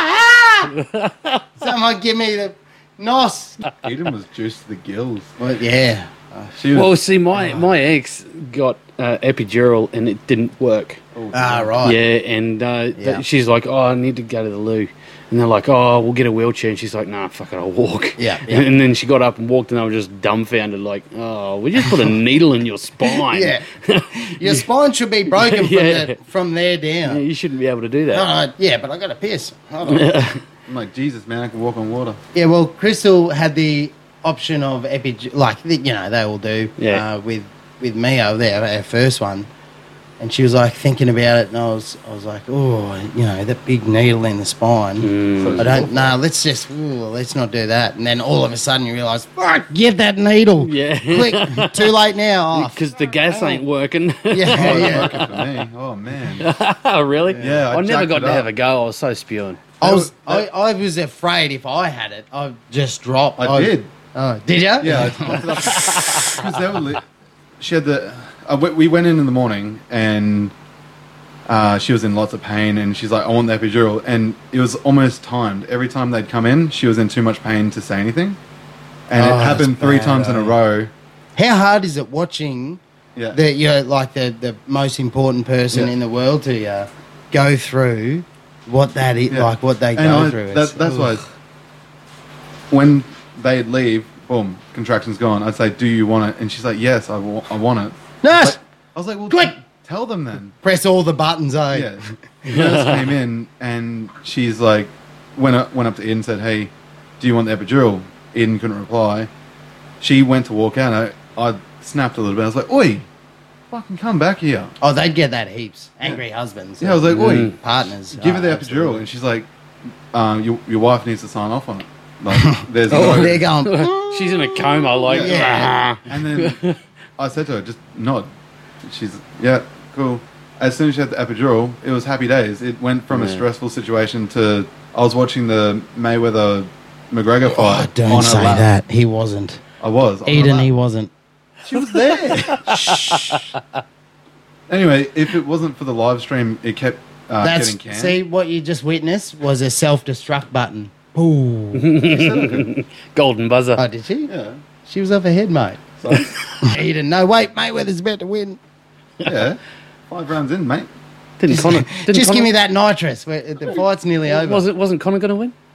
ah, ah! Someone give me the nos. Eden was juiced to the gills. Well, yeah. She was, Well, see, my, my ex got uh, epidural and it didn't work. Ah, right. Yeah, and uh, th- Yeah. she's like, oh, I need to go to the loo. And they're like, oh, we'll get a wheelchair. And she's like, nah, fuck it, I'll walk. Yeah, yeah. And then she got up and walked and they were just dumbfounded, like, oh, we just put a needle in your spine. Yeah. Your spine should be broken from, Yeah. the, from there Yeah, down. you shouldn't be able to do that. Uh, yeah, but I got to piss. Hold on. I'm like, Jesus, man, I can walk on water. Yeah, well, Crystal had the option of epi, like you know they all do. Yeah. Uh, with with me over there, our first one, and she was like thinking about it, and I was I was like, oh, you know, that big needle in the spine. Mm. I don't. No, let's just ooh, let's not do that. And then all of a sudden you realise, fuck, get that needle. Yeah. Quick, too late now. Oh, Because the gas ain't working. yeah, Oh, it's yeah. working for me. Oh, man. Oh, really? Yeah, I I, never jacked got it to up. have a go. I was so spewing. I was That I, I was afraid if I had it, I'd just drop. I did. Oh, did you? Yeah, I popped it up. 'Cause they were li- she had the. Uh, we- we went in in the morning and uh, she was in lots of pain and she's like, I want the epidural. And it was almost timed. Every time they'd come in, she was in too much pain to say anything. And Oh, it happened that's three bad, times in a eh? row. How hard is it watching Yeah. the you're like the, the most important person Yeah. in the world to you go through what that is, Yeah. like what they And go I- through? that, It's- that's why ugh. it's- when they'd leave, boom, contraction's gone. I'd say, do you want it? And she's like, yes, I wa- I want it. Nurse, I was like, well, Quick! t- tell them then. press all the buttons. Oh, Yeah. The nurse came in and she's like, went up, went up to Eden and said, hey, do you want the epidural? Eden couldn't reply. She went to walk out. I, I snapped a little bit. I was like, oi, fucking come back here. Oh, they'd get that heaps. Angry husbands. Yeah, I was like, oi, Mm. partners. give her Oh, the epidural. absolutely. And she's like, um, your, your wife needs to sign off on it. Like, there's Oh, no... they're going. She's in a coma, like, Yeah. "Ah." And then I said to her, just nod. She's, yeah, cool. As soon as she had the epidural, it was happy days. It went from a Yeah. stressful situation to, I was watching the Mayweather McGregor Oh, fight. don't on her say lap. that. He wasn't. I was. on her Eden, lap. he wasn't. She was there. Anyway, if it wasn't for the live stream, it kept uh, That's getting canned. see what you just witnessed was a self-destruct button. Ooh. You said I could- Golden buzzer. Oh, did she? yeah. She was off her head, mate. So, Eden, no, wait, Mayweather's about to win. yeah. Five rounds in, mate. Didn't Connor, didn't Just Connor, give me that nitrous. Where the fight's nearly over. Was it, wasn't Connor going to win?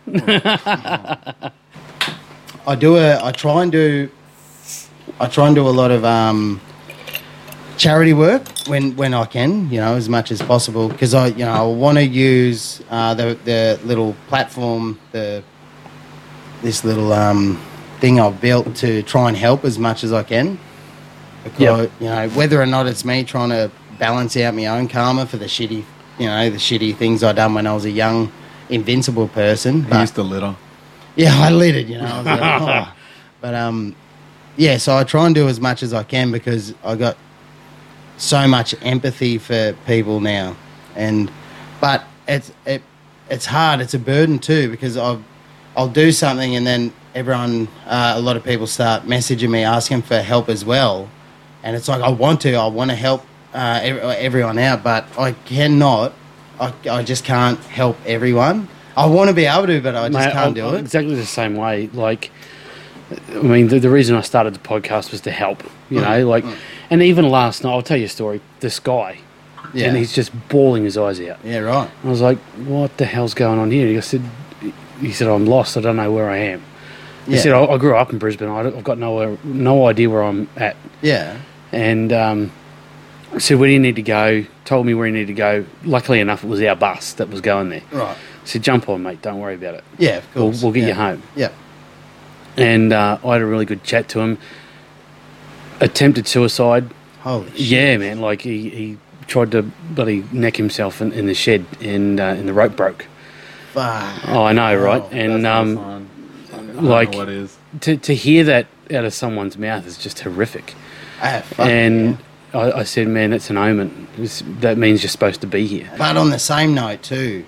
I do a. I try and do. I try and do a lot of um, charity work when, when I can. You know, as much as possible because I you know I want to use uh, the the little platform the this little um, thing I've built to try and help as much as I can. Because Yep. you know whether or not it's me trying to balance out my own karma for the shitty you know the shitty things I done when I was a young invincible person. He but- used to litter. yeah, I lit it, you know. I was like, oh. But um, yeah. So I try and do as much as I can because I got so much empathy for people now, and but it's it it's hard. It's a burden too because I've I'll do something and then everyone, uh, a lot of people start messaging me asking for help as well, and it's like I want to, I want to help uh, ev- everyone out, but I cannot. I I just can't help everyone. I want to be able to, but I just Mate, can't I'm- do I'm it. exactly the same way. Like, I mean, the, the reason I started the podcast was to help, you know, like, and even last night, I'll tell you a story. This guy, Yeah. and he's just bawling his eyes out. Yeah, right. I was like, what the hell's going on here? He said, he said, I'm lost. I don't know where I am. He Yeah. said, I, I grew up in Brisbane. I don't- I've got no, no idea where I'm at. Yeah. And um, I said, where do you need to go? Told me where you need to go. Luckily enough, it was our bus that was going there. Right. I said, jump on, mate. Don't worry about it. Yeah, of We'll, course. we'll get yeah. you home. Yeah. And uh, I had a really good chat to him. attempted suicide. Holy shit. Yeah, man. Like he, he tried to bloody neck himself in, in the shed, and uh, and the rope broke. Fuck. Oh, I know, right? Oh, and That's not a um, sign. I don't like- know what is. to to hear that out of someone's mouth is just horrific. Ah, fuck, and yeah. I, I said, man, that's an omen. This, that means you're supposed to be here. But on the same note too,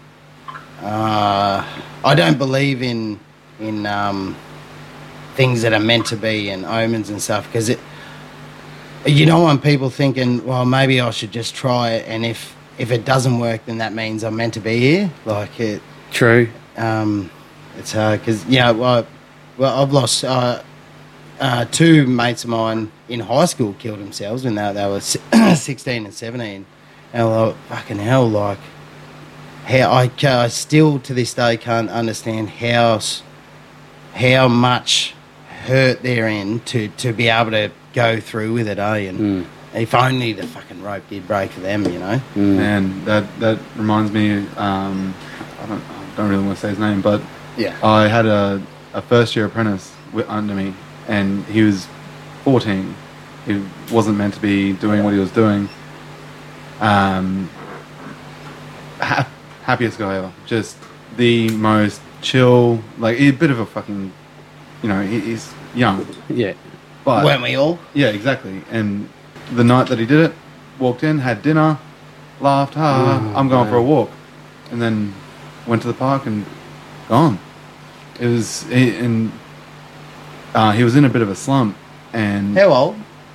uh, I don't believe in in um, things that are meant to be and omens and stuff, because it, you don't want people thinking, well, maybe I should just try it, and if if it doesn't work, then that means I'm meant to be here. Like it, True. um, it's hard because yeah, well, well, I've lost uh, uh, two mates of mine in high school killed themselves when they, they were si- sixteen and seventeen, and I was like, fucking hell, like how I, ca- I still to this day can't understand how s- how much hurt they're in to to be able to go through with it, eh? And Mm. if only the fucking rope did break for them, you know. Mm. Man, that that reminds me. Um, I don't I don't really want to say his name, but Yeah. I had a, a first year apprentice wi- under me, and he was fourteen. He wasn't meant to be doing what he was doing. Um, ha- happiest guy ever. Just the most chill, like a bit of a fucking, you know, he, he's young, Yeah. but Weren't we all? yeah, exactly. And the night that he did it, walked in, had dinner, laughed, ha, Mm, I'm going for a man. walk, and then went to the park and gone. It was, he, and uh, he was in a bit of a slump, and How old?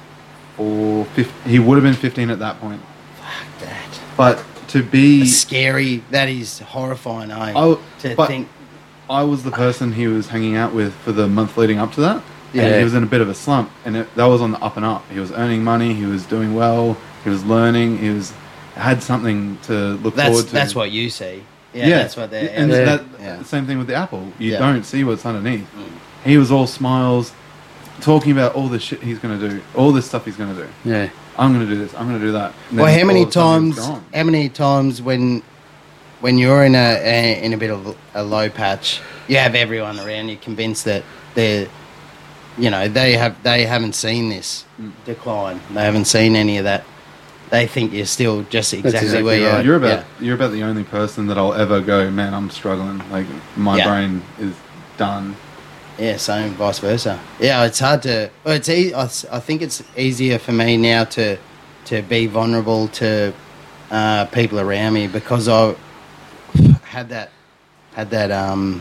or fif- he would have been fifteen at that point. Fuck that. But to be, It's scary. That is horrifying, eh? Oh, to but- think. I was the person he was hanging out with for the month leading up to that. Yeah. And he was in a bit of a slump, and it, that was on the up and up. He was earning money, he was doing well, he was learning, he was had something to look That's forward to. that's what you see. Yeah, that's what they're. And Yeah. that Yeah. same thing with the apple. You Yeah. don't see what's underneath. Mm. He was all smiles, talking about all the shit he's going to do, all this stuff he's going to do. Yeah. I'm going to do this. I'm going to do that. And Well, then how many all of a sudden times? it's gone. How many times when when you're in a, a in a bit of a low patch, you have everyone around you convinced that they're, you know, they have they haven't seen this Mm. decline. They haven't seen any of that. They think you're still just exactly, exactly where you right. are. You're about Yeah. you're about the only person that I'll ever go, man, I'm struggling. Like my Yeah. brain is done. Yeah, same, vice versa. Yeah, it's hard to. Well, it's e- I, s- I think it's easier for me now to to be vulnerable to uh, people around me because I had that had that um.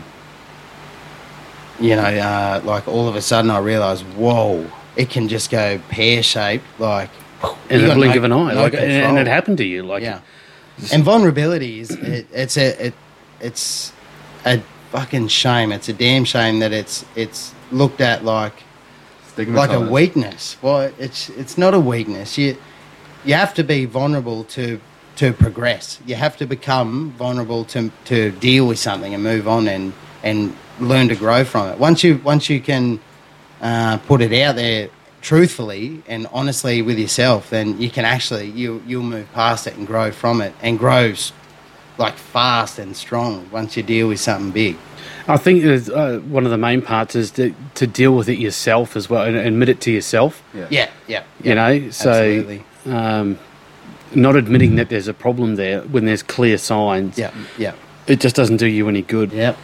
You know, uh, like all of a sudden I realised, whoa, it can just go pear shaped, like In you the got blink no- of an eye. no like, and, and control. it happened to you. Like, Yeah, and vulnerability is it, it's a it, it's a fucking shame. It's a damn shame that it's it's looked at like like Stigmatized. a weakness. Well, it's it's not a weakness. You you have to be vulnerable to to progress. You have to become vulnerable to to deal with something and move on and and learn to grow from it. Once you once you can uh, put it out there truthfully and honestly with yourself, then you can actually you you'll move past it and grow from it and grow s- like fast and strong once you deal with something big. I think there's, uh, one of the main parts is to, to deal with it yourself as well and admit it to yourself. Yeah. Yeah, yeah. You know, so absolutely. um, not admitting that there's a problem there when there's clear signs. Yeah, yeah, It just doesn't do you any good. yeah.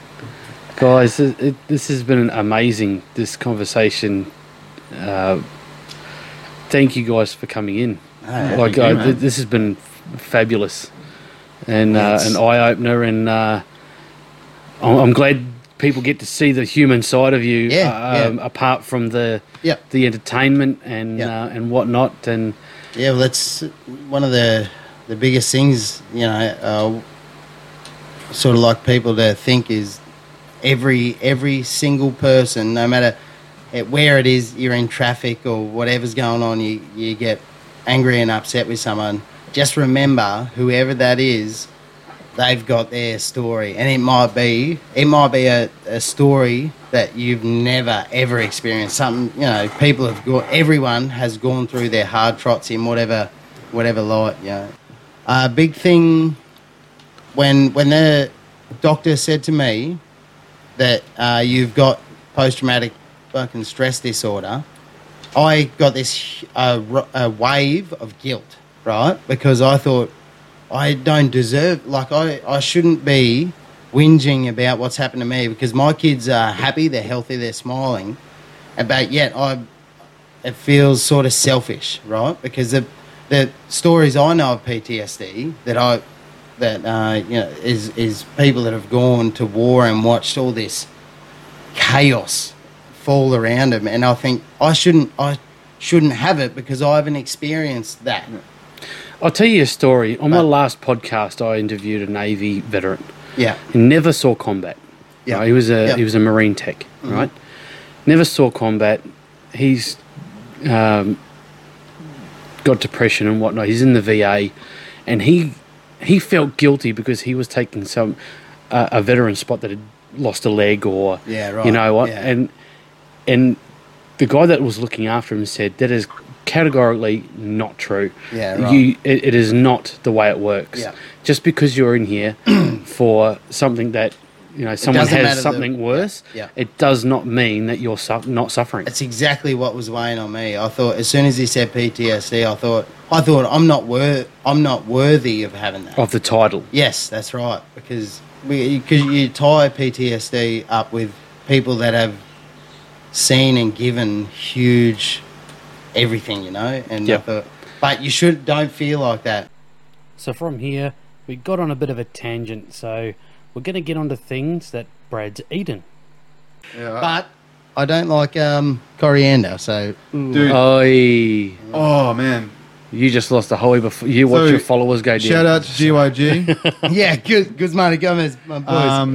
Guys, it, it, this has been amazing, this conversation. Uh, thank you guys for coming in. Ah, like, thank you, uh, man. th- this has been f- fabulous and uh, Yes. an eye-opener, and uh, I'm I'm glad people get to see the human side of you, Yeah, uh, um, yeah. apart from the Yeah. the entertainment and Yeah. uh, and whatnot. And Yeah, well, that's one of the the biggest things, you know, uh, sort of like people to think is every every single person, no matter it, where it is, you're in traffic or whatever's going on, you, you get angry and upset with someone. Just remember, whoever that is, they've got their story, and it might be it might be a, a story that you've never ever experienced. Something, you know, people have gone. Everyone has gone through their hard trots in whatever whatever light. You know, a big thing when when the doctor said to me that uh, you've got post traumatic fucking stress disorder, I got this uh, ro- a wave of guilt, right? Because I thought I don't deserve, like I, I shouldn't be whinging about what's happened to me because my kids are happy, they're healthy, they're smiling, but yet I, it feels sort of selfish, right? Because the the stories I know of P T S D that I that uh, you know is is people that have gone to war and watched all this chaos fall around them, and I think I shouldn't I shouldn't have it because I haven't experienced that. I'll tell you a story. On my But- last podcast, I interviewed a Navy veteran. Yeah, He never saw combat. Yeah. Right? He was a Yeah. he was a Marine tech, Mhm. right? Never saw combat. He's um, got depression and whatnot. He's in the V A, and he he felt guilty because he was taking some uh, a veteran spot that had lost a leg or Yeah, right. you know what, Yeah. and and the guy that was looking after him said that is categorically not true. Yeah, right. You, it, it is not the way it works. Yeah. Just because you're in here for something that you know someone doesn't matter has the- something worse, yeah. it does not mean that you're su- not suffering. It's exactly what was weighing on me. I thought as soon as he said P T S D, I thought I thought I'm not wor- I'm not worthy of having that. Of the title. Yes, that's right. Because we, because you tie P T S D up with people that have seen and given huge everything, you know. And I Yep. thought, but you should don't feel like that. So from here, we got on a bit of a tangent. So we're going to get onto things that Brad's eaten. Yeah. But I don't like um, coriander, so Dude. Oi, Oh man. you just lost a whole heap of... You watch So, your followers go down. Shout out to G Y G. yeah, good, good money, Gomez, my boys. um,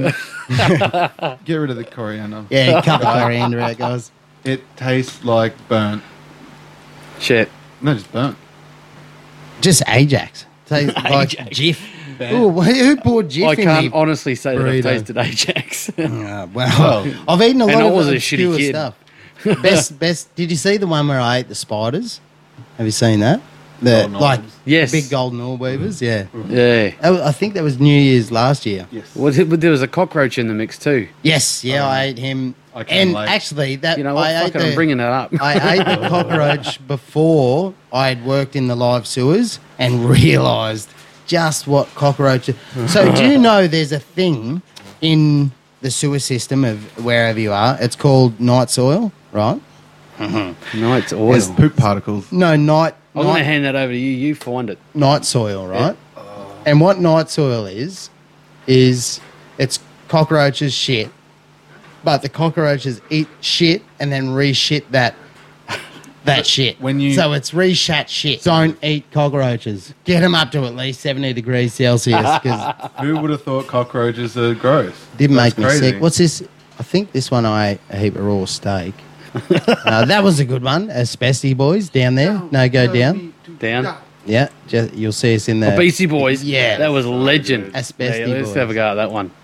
get rid of the coriander. yeah, cut the coriander out, guys. It tastes like burnt. Shit. No, just burnt. Just Ajax. Tastes like Ajax. Jif. Ooh, who poured Jif I in can't the honestly say that I've burrito. tasted Ajax. Uh, well, I've eaten a And lot I of was a obscure shitty kid. stuff. best, best. Did you see the one where I ate the spiders? Have you seen that? The Golden like orbs. Yes. big golden orb weavers. Yeah, Yeah. That was- I think that was New Year's last year. Yes. Was it, but there was a cockroach in the mix too. Yes, yeah, I ate him. I came And late. actually, that You know what? I ate Fuck it, I'm the, bringing that up. I ate the cockroach before I had worked in the live sewers and realised just what cockroaches. So, do you know there's a thing in the sewer system of wherever you are? It's called night soil, right? No, it's oil. It's poop particles. No, night. I'm going to night, hand that over to you. You find it. night soil, right? And what night soil is, is it's cockroaches shit, but the cockroaches eat shit and then re-shit that that shit. When you- so it's re-shat shit. Don't eat cockroaches. Get them up to at least seventy degrees Celsius because Who would have thought cockroaches are gross? didn't That's make me crazy. sick. What's this? I think this one I ate a heap of raw steak. uh, that was a good one. Asbestos boys down there. No, go down. Down. Yeah, just, you'll see us in the Oh, Beastie Boys. Yeah. That was a legend. Asbestos Yeah, let's Boys. have a go at that one.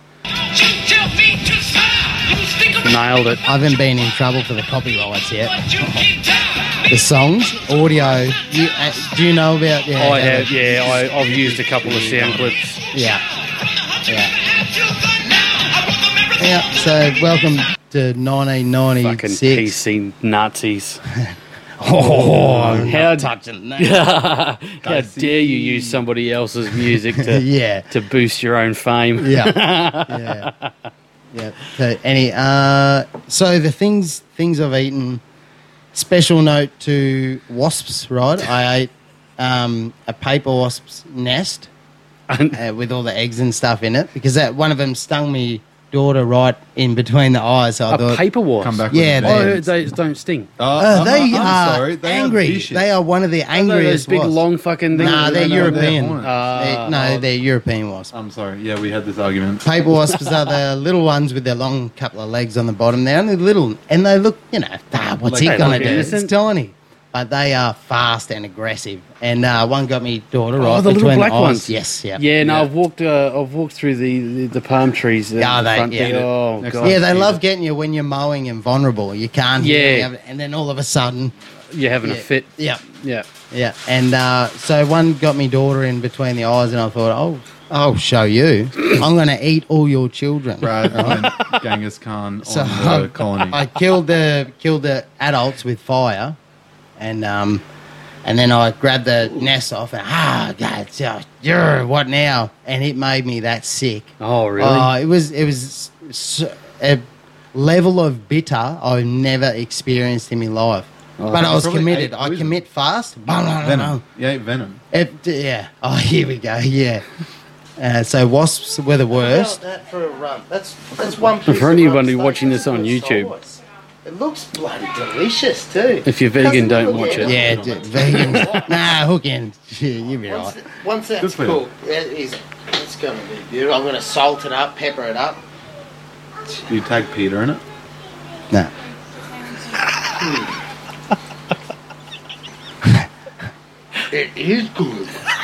Nailed it. I haven't been in trouble for the copyrights yet. The songs, audio. You, uh, do you know about? Yeah, I uh, have, yeah, I, I've used a couple of sound clips. Yeah, yeah. Yeah. So welcome to nineteen Fucking P ninety-six. C Nazis. Oh, How, touching that. how dare you use somebody else's music to Yeah, to boost your own fame? yeah, yeah, yeah. So any, uh, so the things things I've eaten. Special note to wasps, right? I ate um, a paper wasp's nest. uh, with all the eggs and stuff in it because that one of them stung me daughter right in between the eyes. So I A thought, paper wasp. Come back. Yeah, with I a heard they don't sting. Oh, uh, they I'm, I'm are sorry. They angry. Are vicious. They are one of the Are they those angriest big wasps. long fucking things. Nah, they're no, European. they're hornets. Ah, They- no, oh. they're European wasps. I'm sorry. Yeah, we had this argument. Paper wasps are the little ones with their long couple of legs on the bottom. They're only little, and they look, you know, ah, what's Like it they gonna look do? innocent. It's tiny, but they are fast and aggressive. And uh, one got me daughter Oh, right the little between black the eyes. ones. Yes, yeah, Yeah, no, Yeah. I've walked. Uh, I've walked through the, the, the palm trees. at Yeah, the they- front yeah. there. Oh Next god. time. Yeah, they Eat love it. getting you when you're mowing and vulnerable. You can't hear Yeah. me, and then all of a sudden, You're having yeah, a fit. Yeah, Yeah. yeah. And uh, so one got me daughter in between the eyes, and I thought, oh, I'll show you. I'm going to eat all your children. Brad went Genghis Khan So on the colony. I killed the killed the adults with fire, and um, and then I grabbed the nest off and ah, God, so, yeah, what now? And it made me that sick. Oh, really? Oh, it was it was so, a level of bitter I've never experienced in my life. Oh, but I was probably committed. ate I poison. commit fast. Blah, blah, blah, Venom. blah. You ate venom. It, yeah. Oh, here we go. Yeah. Uh, so wasps were the worst. That for a run. That's that's one. For piece of anybody rump watching steak. this on That's YouTube. size. It looks bloody delicious too. If you're vegan, Doesn't don't look- watch it. Yeah, d- vegans. Nah, hook in. Yeah, you'll be Once, right. once Good that's for you. cooked, it is, it's going to be beautiful. I'm going to salt it up, pepper it up. You tag Peter in it. Nah. It is good.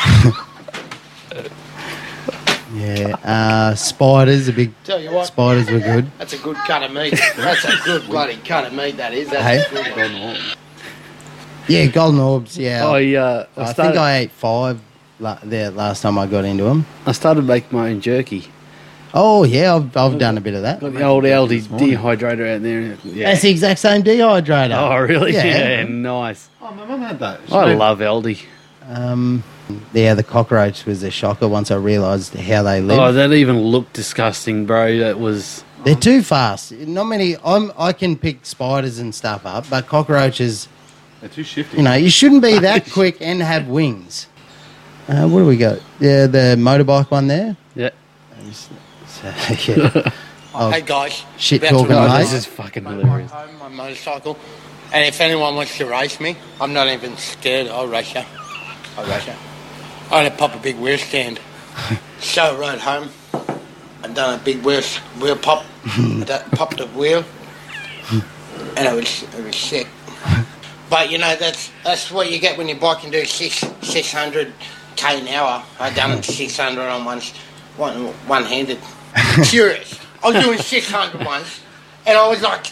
Yeah. Uh, spiders, a big. Tell you what, Spiders were good. that's a good cut of meat. That's a good bloody cut of meat. That is. That's Hey? a good one. Yeah, golden orbs. Yeah. I, uh, I, I started, think I ate five la- there last time I got into them. I started making my own jerky. Oh yeah, I've, I've done a bit of that. Got the old Aldi this morning. dehydrator out there. Yeah. That's the exact same dehydrator. Oh, really? Yeah. Yeah, nice. Oh, my mum had that. She I made- love Aldi. Um, yeah, the cockroach was a shocker once I realised how they live. Oh, that even looked disgusting, bro. That was. They're too fast. Not many. I'm. I can pick spiders and stuff up, but cockroaches. They're too shifty. You know, you shouldn't be that quick and have wings. Uh, what do we got? Yeah, the motorbike one there. Yeah. So, yeah. Oh, Hey guys, shit about to talking, ride Oh, mate. this is fucking hilarious. home my motorcycle, and if anyone wants to race me, I'm not even scared. I'll race you. I'll race you. I had to pop a big wheel stand. So I rode home and done a big wheel wheel pop. I done- popped a wheel, and it was it was sick. But you know that's that's what you get when your bike can do six six hundred k an hour. I done it six hundred on one one one handed. Serious. I was doing six hundred once, and I was like,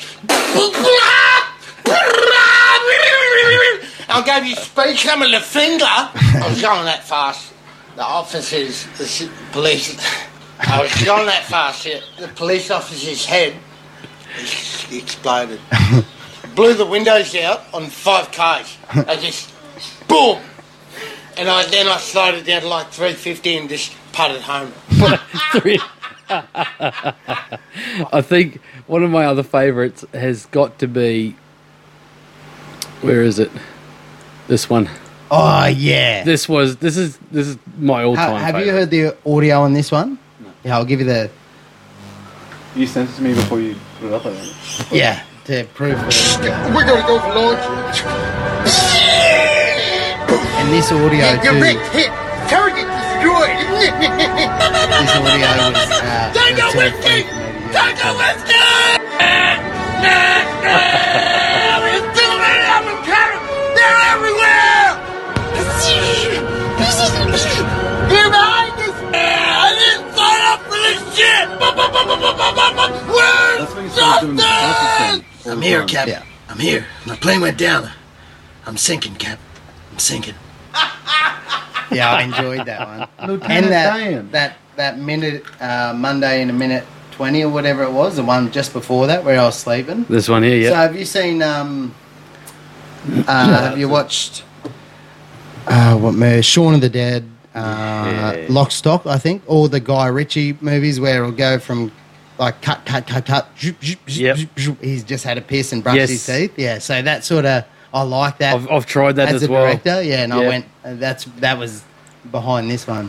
I gave you speed coming to finger. I was going that fast. The officers, the s- police, I was going that fast. The the police officer's head ex- exploded. Blew the windows out on five k's. I just, boom. And I then I slowed it down to like three fifty and just putted home. Three. I think one of my other favourites has got to be. Where is it? This one. Oh yeah. This was. This is. This is my all-time. Ha- have you favourite. heard the audio on this one? No. Yeah, I'll give you the. You sent it to me before you put it up, I think. Yeah, to prove. We're gonna go for lunch. And this audio Your too. big hit. Target destroyed. This audio was. Uh, Take was a too whiskey! funny for me to use. Take a whiskey! It's too many of them, Karen! They're everywhere! Get behind us! I didn't sign up for this shit! Where's That's what you started doing the Justin? closest thing. all I'm the here, time. Cap. Yeah. I'm here. My plane went down. I'm sinking, Cap. I'm sinking. Yeah, I enjoyed that one. Lieutenant and that Dan. that that minute uh, Monday in a minute twenty or whatever it was, the one just before that where I was sleeping. This one here. So Yeah. have you seen? Um, uh, have you watched? Uh, what movie? Shaun of the Dead, uh, Yeah. Lock, Stock, I think, or the Guy Ritchie movies where it'll go from like cut, cut, cut, cut. Zoop, zoop, zoop, Yep. zoop, zoop. He's just had a piss and brushed Yes. his teeth. Yeah, so that sort of I like that. I've, I've tried that as as a well. director, yeah, and I Yeah. went. Uh, that's that was behind this one.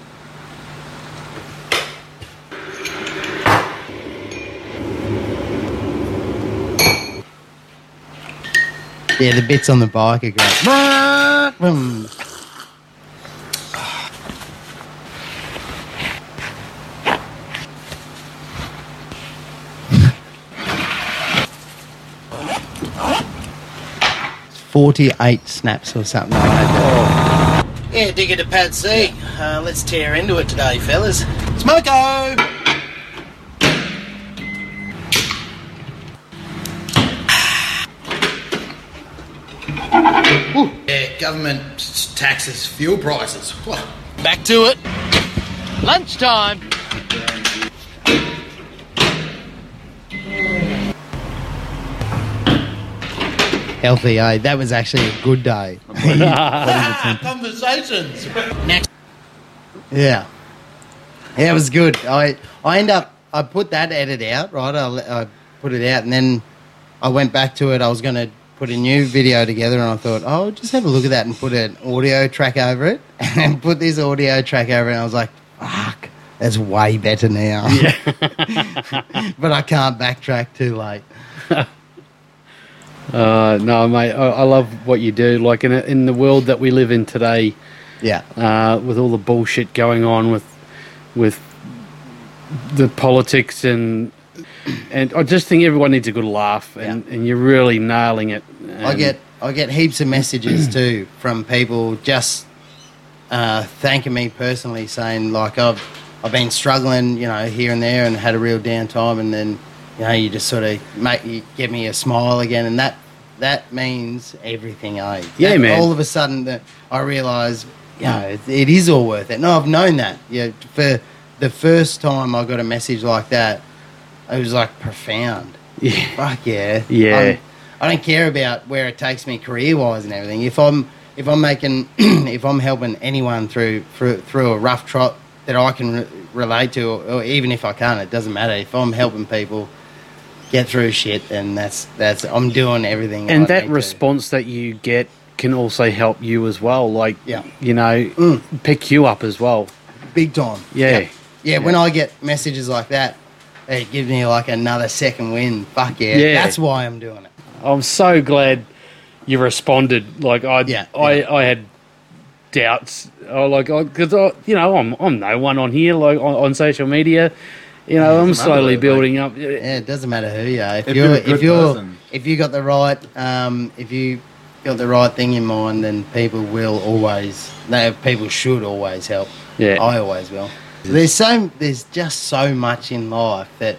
Yeah, the bits on the bike are great. Vroom. Forty-eight snaps or something like that. Yeah, dig into pad C. Uh, let's tear into it today, fellas. Smoko! Yeah, government s- taxes fuel prices. Wha- Back to it. Lunchtime. Healthy, eh? That was actually a good day. Conversations. Next. Yeah. Yeah, it was good. I I end up, I put that edit out, right? I, I put it out, and then I went back to it. I was going to put a new video together, and I thought, oh, I'll just have a look at that and put an audio track over it, and put this audio track over it, and I was like, fuck, that's way better now. Yeah. But I can't backtrack too late. Uh, no, mate, I, I love what you do. Like in a, in the world that we live in today, Yeah. uh, with all the bullshit going on with with the politics and and I just think everyone needs a good laugh, and, and you're really nailing it. I And- get I get heaps of messages too from people just uh, thanking me personally, saying like I've I've been struggling, you know, here and there, and had a real downtime, and then you know you just sort of make you get me a smile again, and that that means everything, eh? Yeah, That- man. All of a sudden that I realise, you know, it, it is all worth it. No, I've known that. Yeah, for the first time I got a message like that, it was like profound. Yeah. Fuck yeah. Yeah. I'm- I don't care about where it takes me career wise and everything. If I'm if I'm making if I'm helping anyone through through, through a rough trot that I can re- relate to, or, or even if I can't, it doesn't matter. If I'm helping people get through shit, then that's that's I'm doing everything. and I that need to. response that you get can also help you as well. Like, Yeah. you know, Mm. pick you up as well. Big time. Yeah. yeah, yeah. When I get messages like that, it gives me like another second win. Fuck yeah, Yeah. that's why I'm doing it. I'm so glad you responded. Like I, Yeah, I, yeah. I had doubts. I like because I, you know, I'm I'm no one on here like on, on social media. You know, I'm doesn't matter, slowly like- building up. Yeah, it doesn't matter who you are. If, If you're, you're a good if you're, person. if you got the right, um, if you got the right thing in mind, then people will always. No, people should always help. Yeah. I always will. There's so, there's just so much in life that,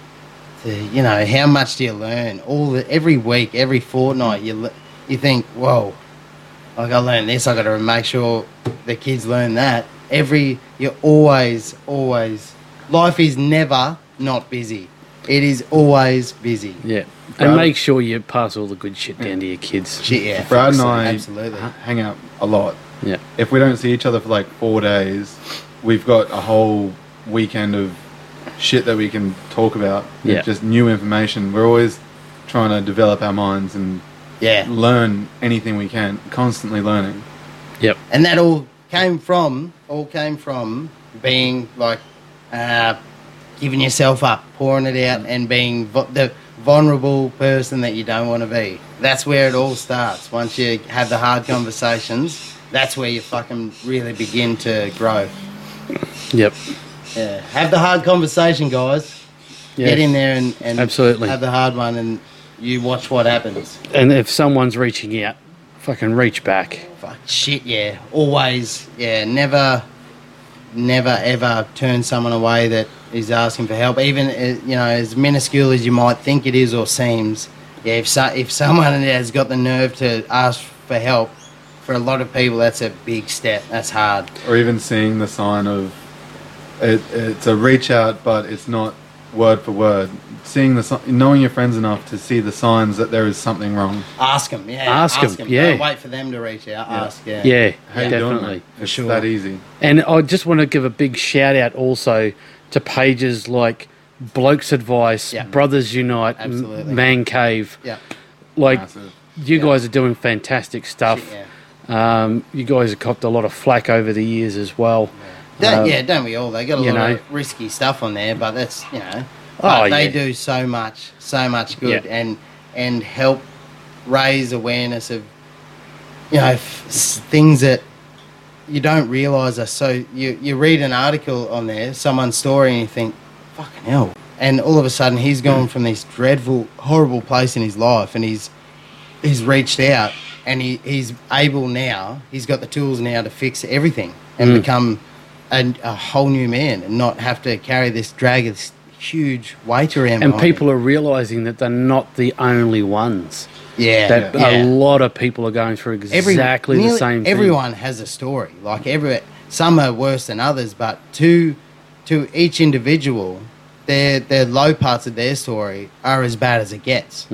to, you know, how much do you learn? All the every week, every fortnight, you le- you think, whoa, like I learned this. I got to make sure the kids learn that. Every you're always, always. Life is never not busy. It is always busy. Yeah, Brad- and make sure you pass all the good shit down to your kids. Shit, yeah. Brad and I absolutely. h- hang out a lot. Yeah, If we don't see each other for like four days, we've got a whole weekend of shit that we can talk about. Yeah. Just new information. We're always trying to develop our minds and Yeah. learn anything we can. Constantly learning. yep, And that all came from, all came from being like, uh, giving yourself up, pouring it out, and being vo- the vulnerable person that you don't want to be. That's where it all starts. Once you have the hard conversations, that's where you fucking really begin to grow. yep. Yeah. Have the hard conversation, guys. Yeah. Get in there and, and Absolutely. have the hard one, and you watch what happens. And if someone's reaching out, fucking reach back. Fuck shit, yeah. Always, yeah. Never, never ever turn someone away that is asking for help. Even uh, you know, as minuscule as you might think it is or seems. Yeah, if so, if someone has got the nerve to ask for help, for a lot of people, that's a big step. That's hard. Or even seeing the sign of it, it's a reach out, but it's not word for word. Seeing the si- knowing your friends enough to see the signs that there is something wrong. Ask them, yeah. Ask 'em, 'em. yeah. Don't wait for them to reach out. Yeah. Ask, yeah. Yeah, How you doing, definitely. mate? It's sure. that easy. And I just want to give a big shout out also to pages like Blokes Advice, Yeah. Brothers Unite, M- Absolutely. Man Cave. Yeah. Like, Massive. you Yeah. guys are doing fantastic stuff. Shit, yeah. Um, you guys have copped a lot of flack over the years as well. Don't, Um, yeah, don't we all? They got a you lot know. of risky stuff on there, but that's you know, Oh, but they yeah. do so much, so much good, Yeah. and and help raise awareness of you know f- s- things that you don't realise are so. You you read an article on there, someone's story, and you think, fucking hell, and all of a sudden he's gone from this dreadful, horrible place in his life, and he's he's reached out, and he, he's able now. He's got the tools now to fix everything and Mm. become a, a whole new man, and not have to carry this drag of this huge weight around. And behind people him. are realising that they're not the only ones. yeah, That yeah. a lot of people are going through Every- exactly the nearly same thing. Everyone has a story. Like every, some are worse than others, but to to each individual, their their low parts of their story are as bad as it gets. Mm.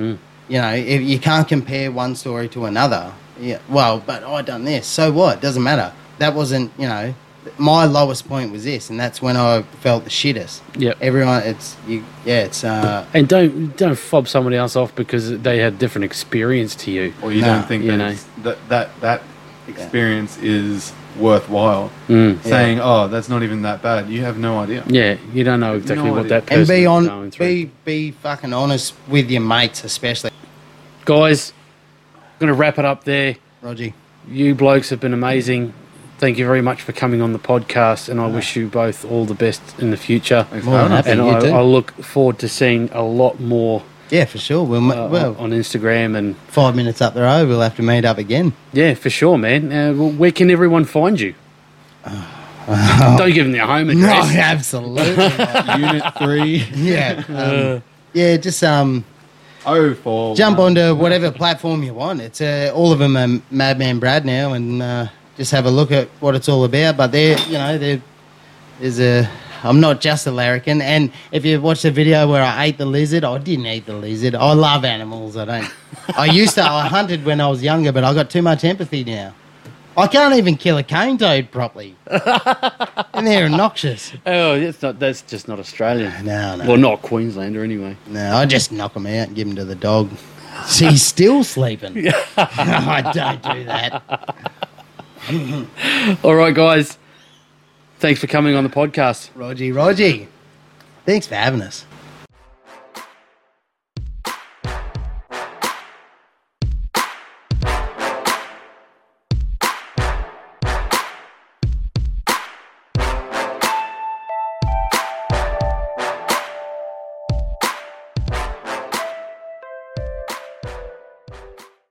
You know, if you can't compare one story to another. Yeah, well, but I done this. So what? Doesn't matter. That wasn't, you know, my lowest point was this, and that's when I felt the shittest. Yep. Everyone, it's you. Yeah, it's. Uh, And don't don't fob somebody else off because they had different experience to you. Or you No, don't think you that, know. it's- that that that experience is worthwhile. Mm. Saying, "Oh, that's not even that bad." You have no idea. Yeah, you don't know exactly No what idea. that person and be is on, going through. be be fucking honest with your mates, especially. Guys, I'm going to wrap it up there. Roger. You blokes have been amazing. Thank you very much for coming on the podcast, and I wish you both all the best in the future. Thanks for More than having us. happy. And you I, too. I look forward to seeing a lot more Yeah, for sure. We'll, uh, ma- well, on Instagram. And five minutes up the road, we'll have to meet up again. yeah, for sure, man. Uh, well, where can everyone find you? Don't give them their home No, address. absolutely. Unit three. yeah, um, yeah. Just um, Oh, four. jump one. onto whatever platform you want. It's uh, all of them are Madman Brad now, and uh, just have a look at what it's all about. But there, you know, there, there's a. I'm not just a larrikin, and if you watch the video where I ate the lizard, I didn't eat the lizard. I love animals. I don't. I used to. I hunted when I was younger, but I got too much empathy now. I can't even kill a cane toad properly, and they're obnoxious. Oh, that's not. That's just not Australian. No, no. Well, not Queenslander anyway. No, I just knock him out and give him to the dog. He's still sleeping. I don't do that. All right, guys. Thanks for coming on the podcast. Rogie, Rogie. Thanks for having us.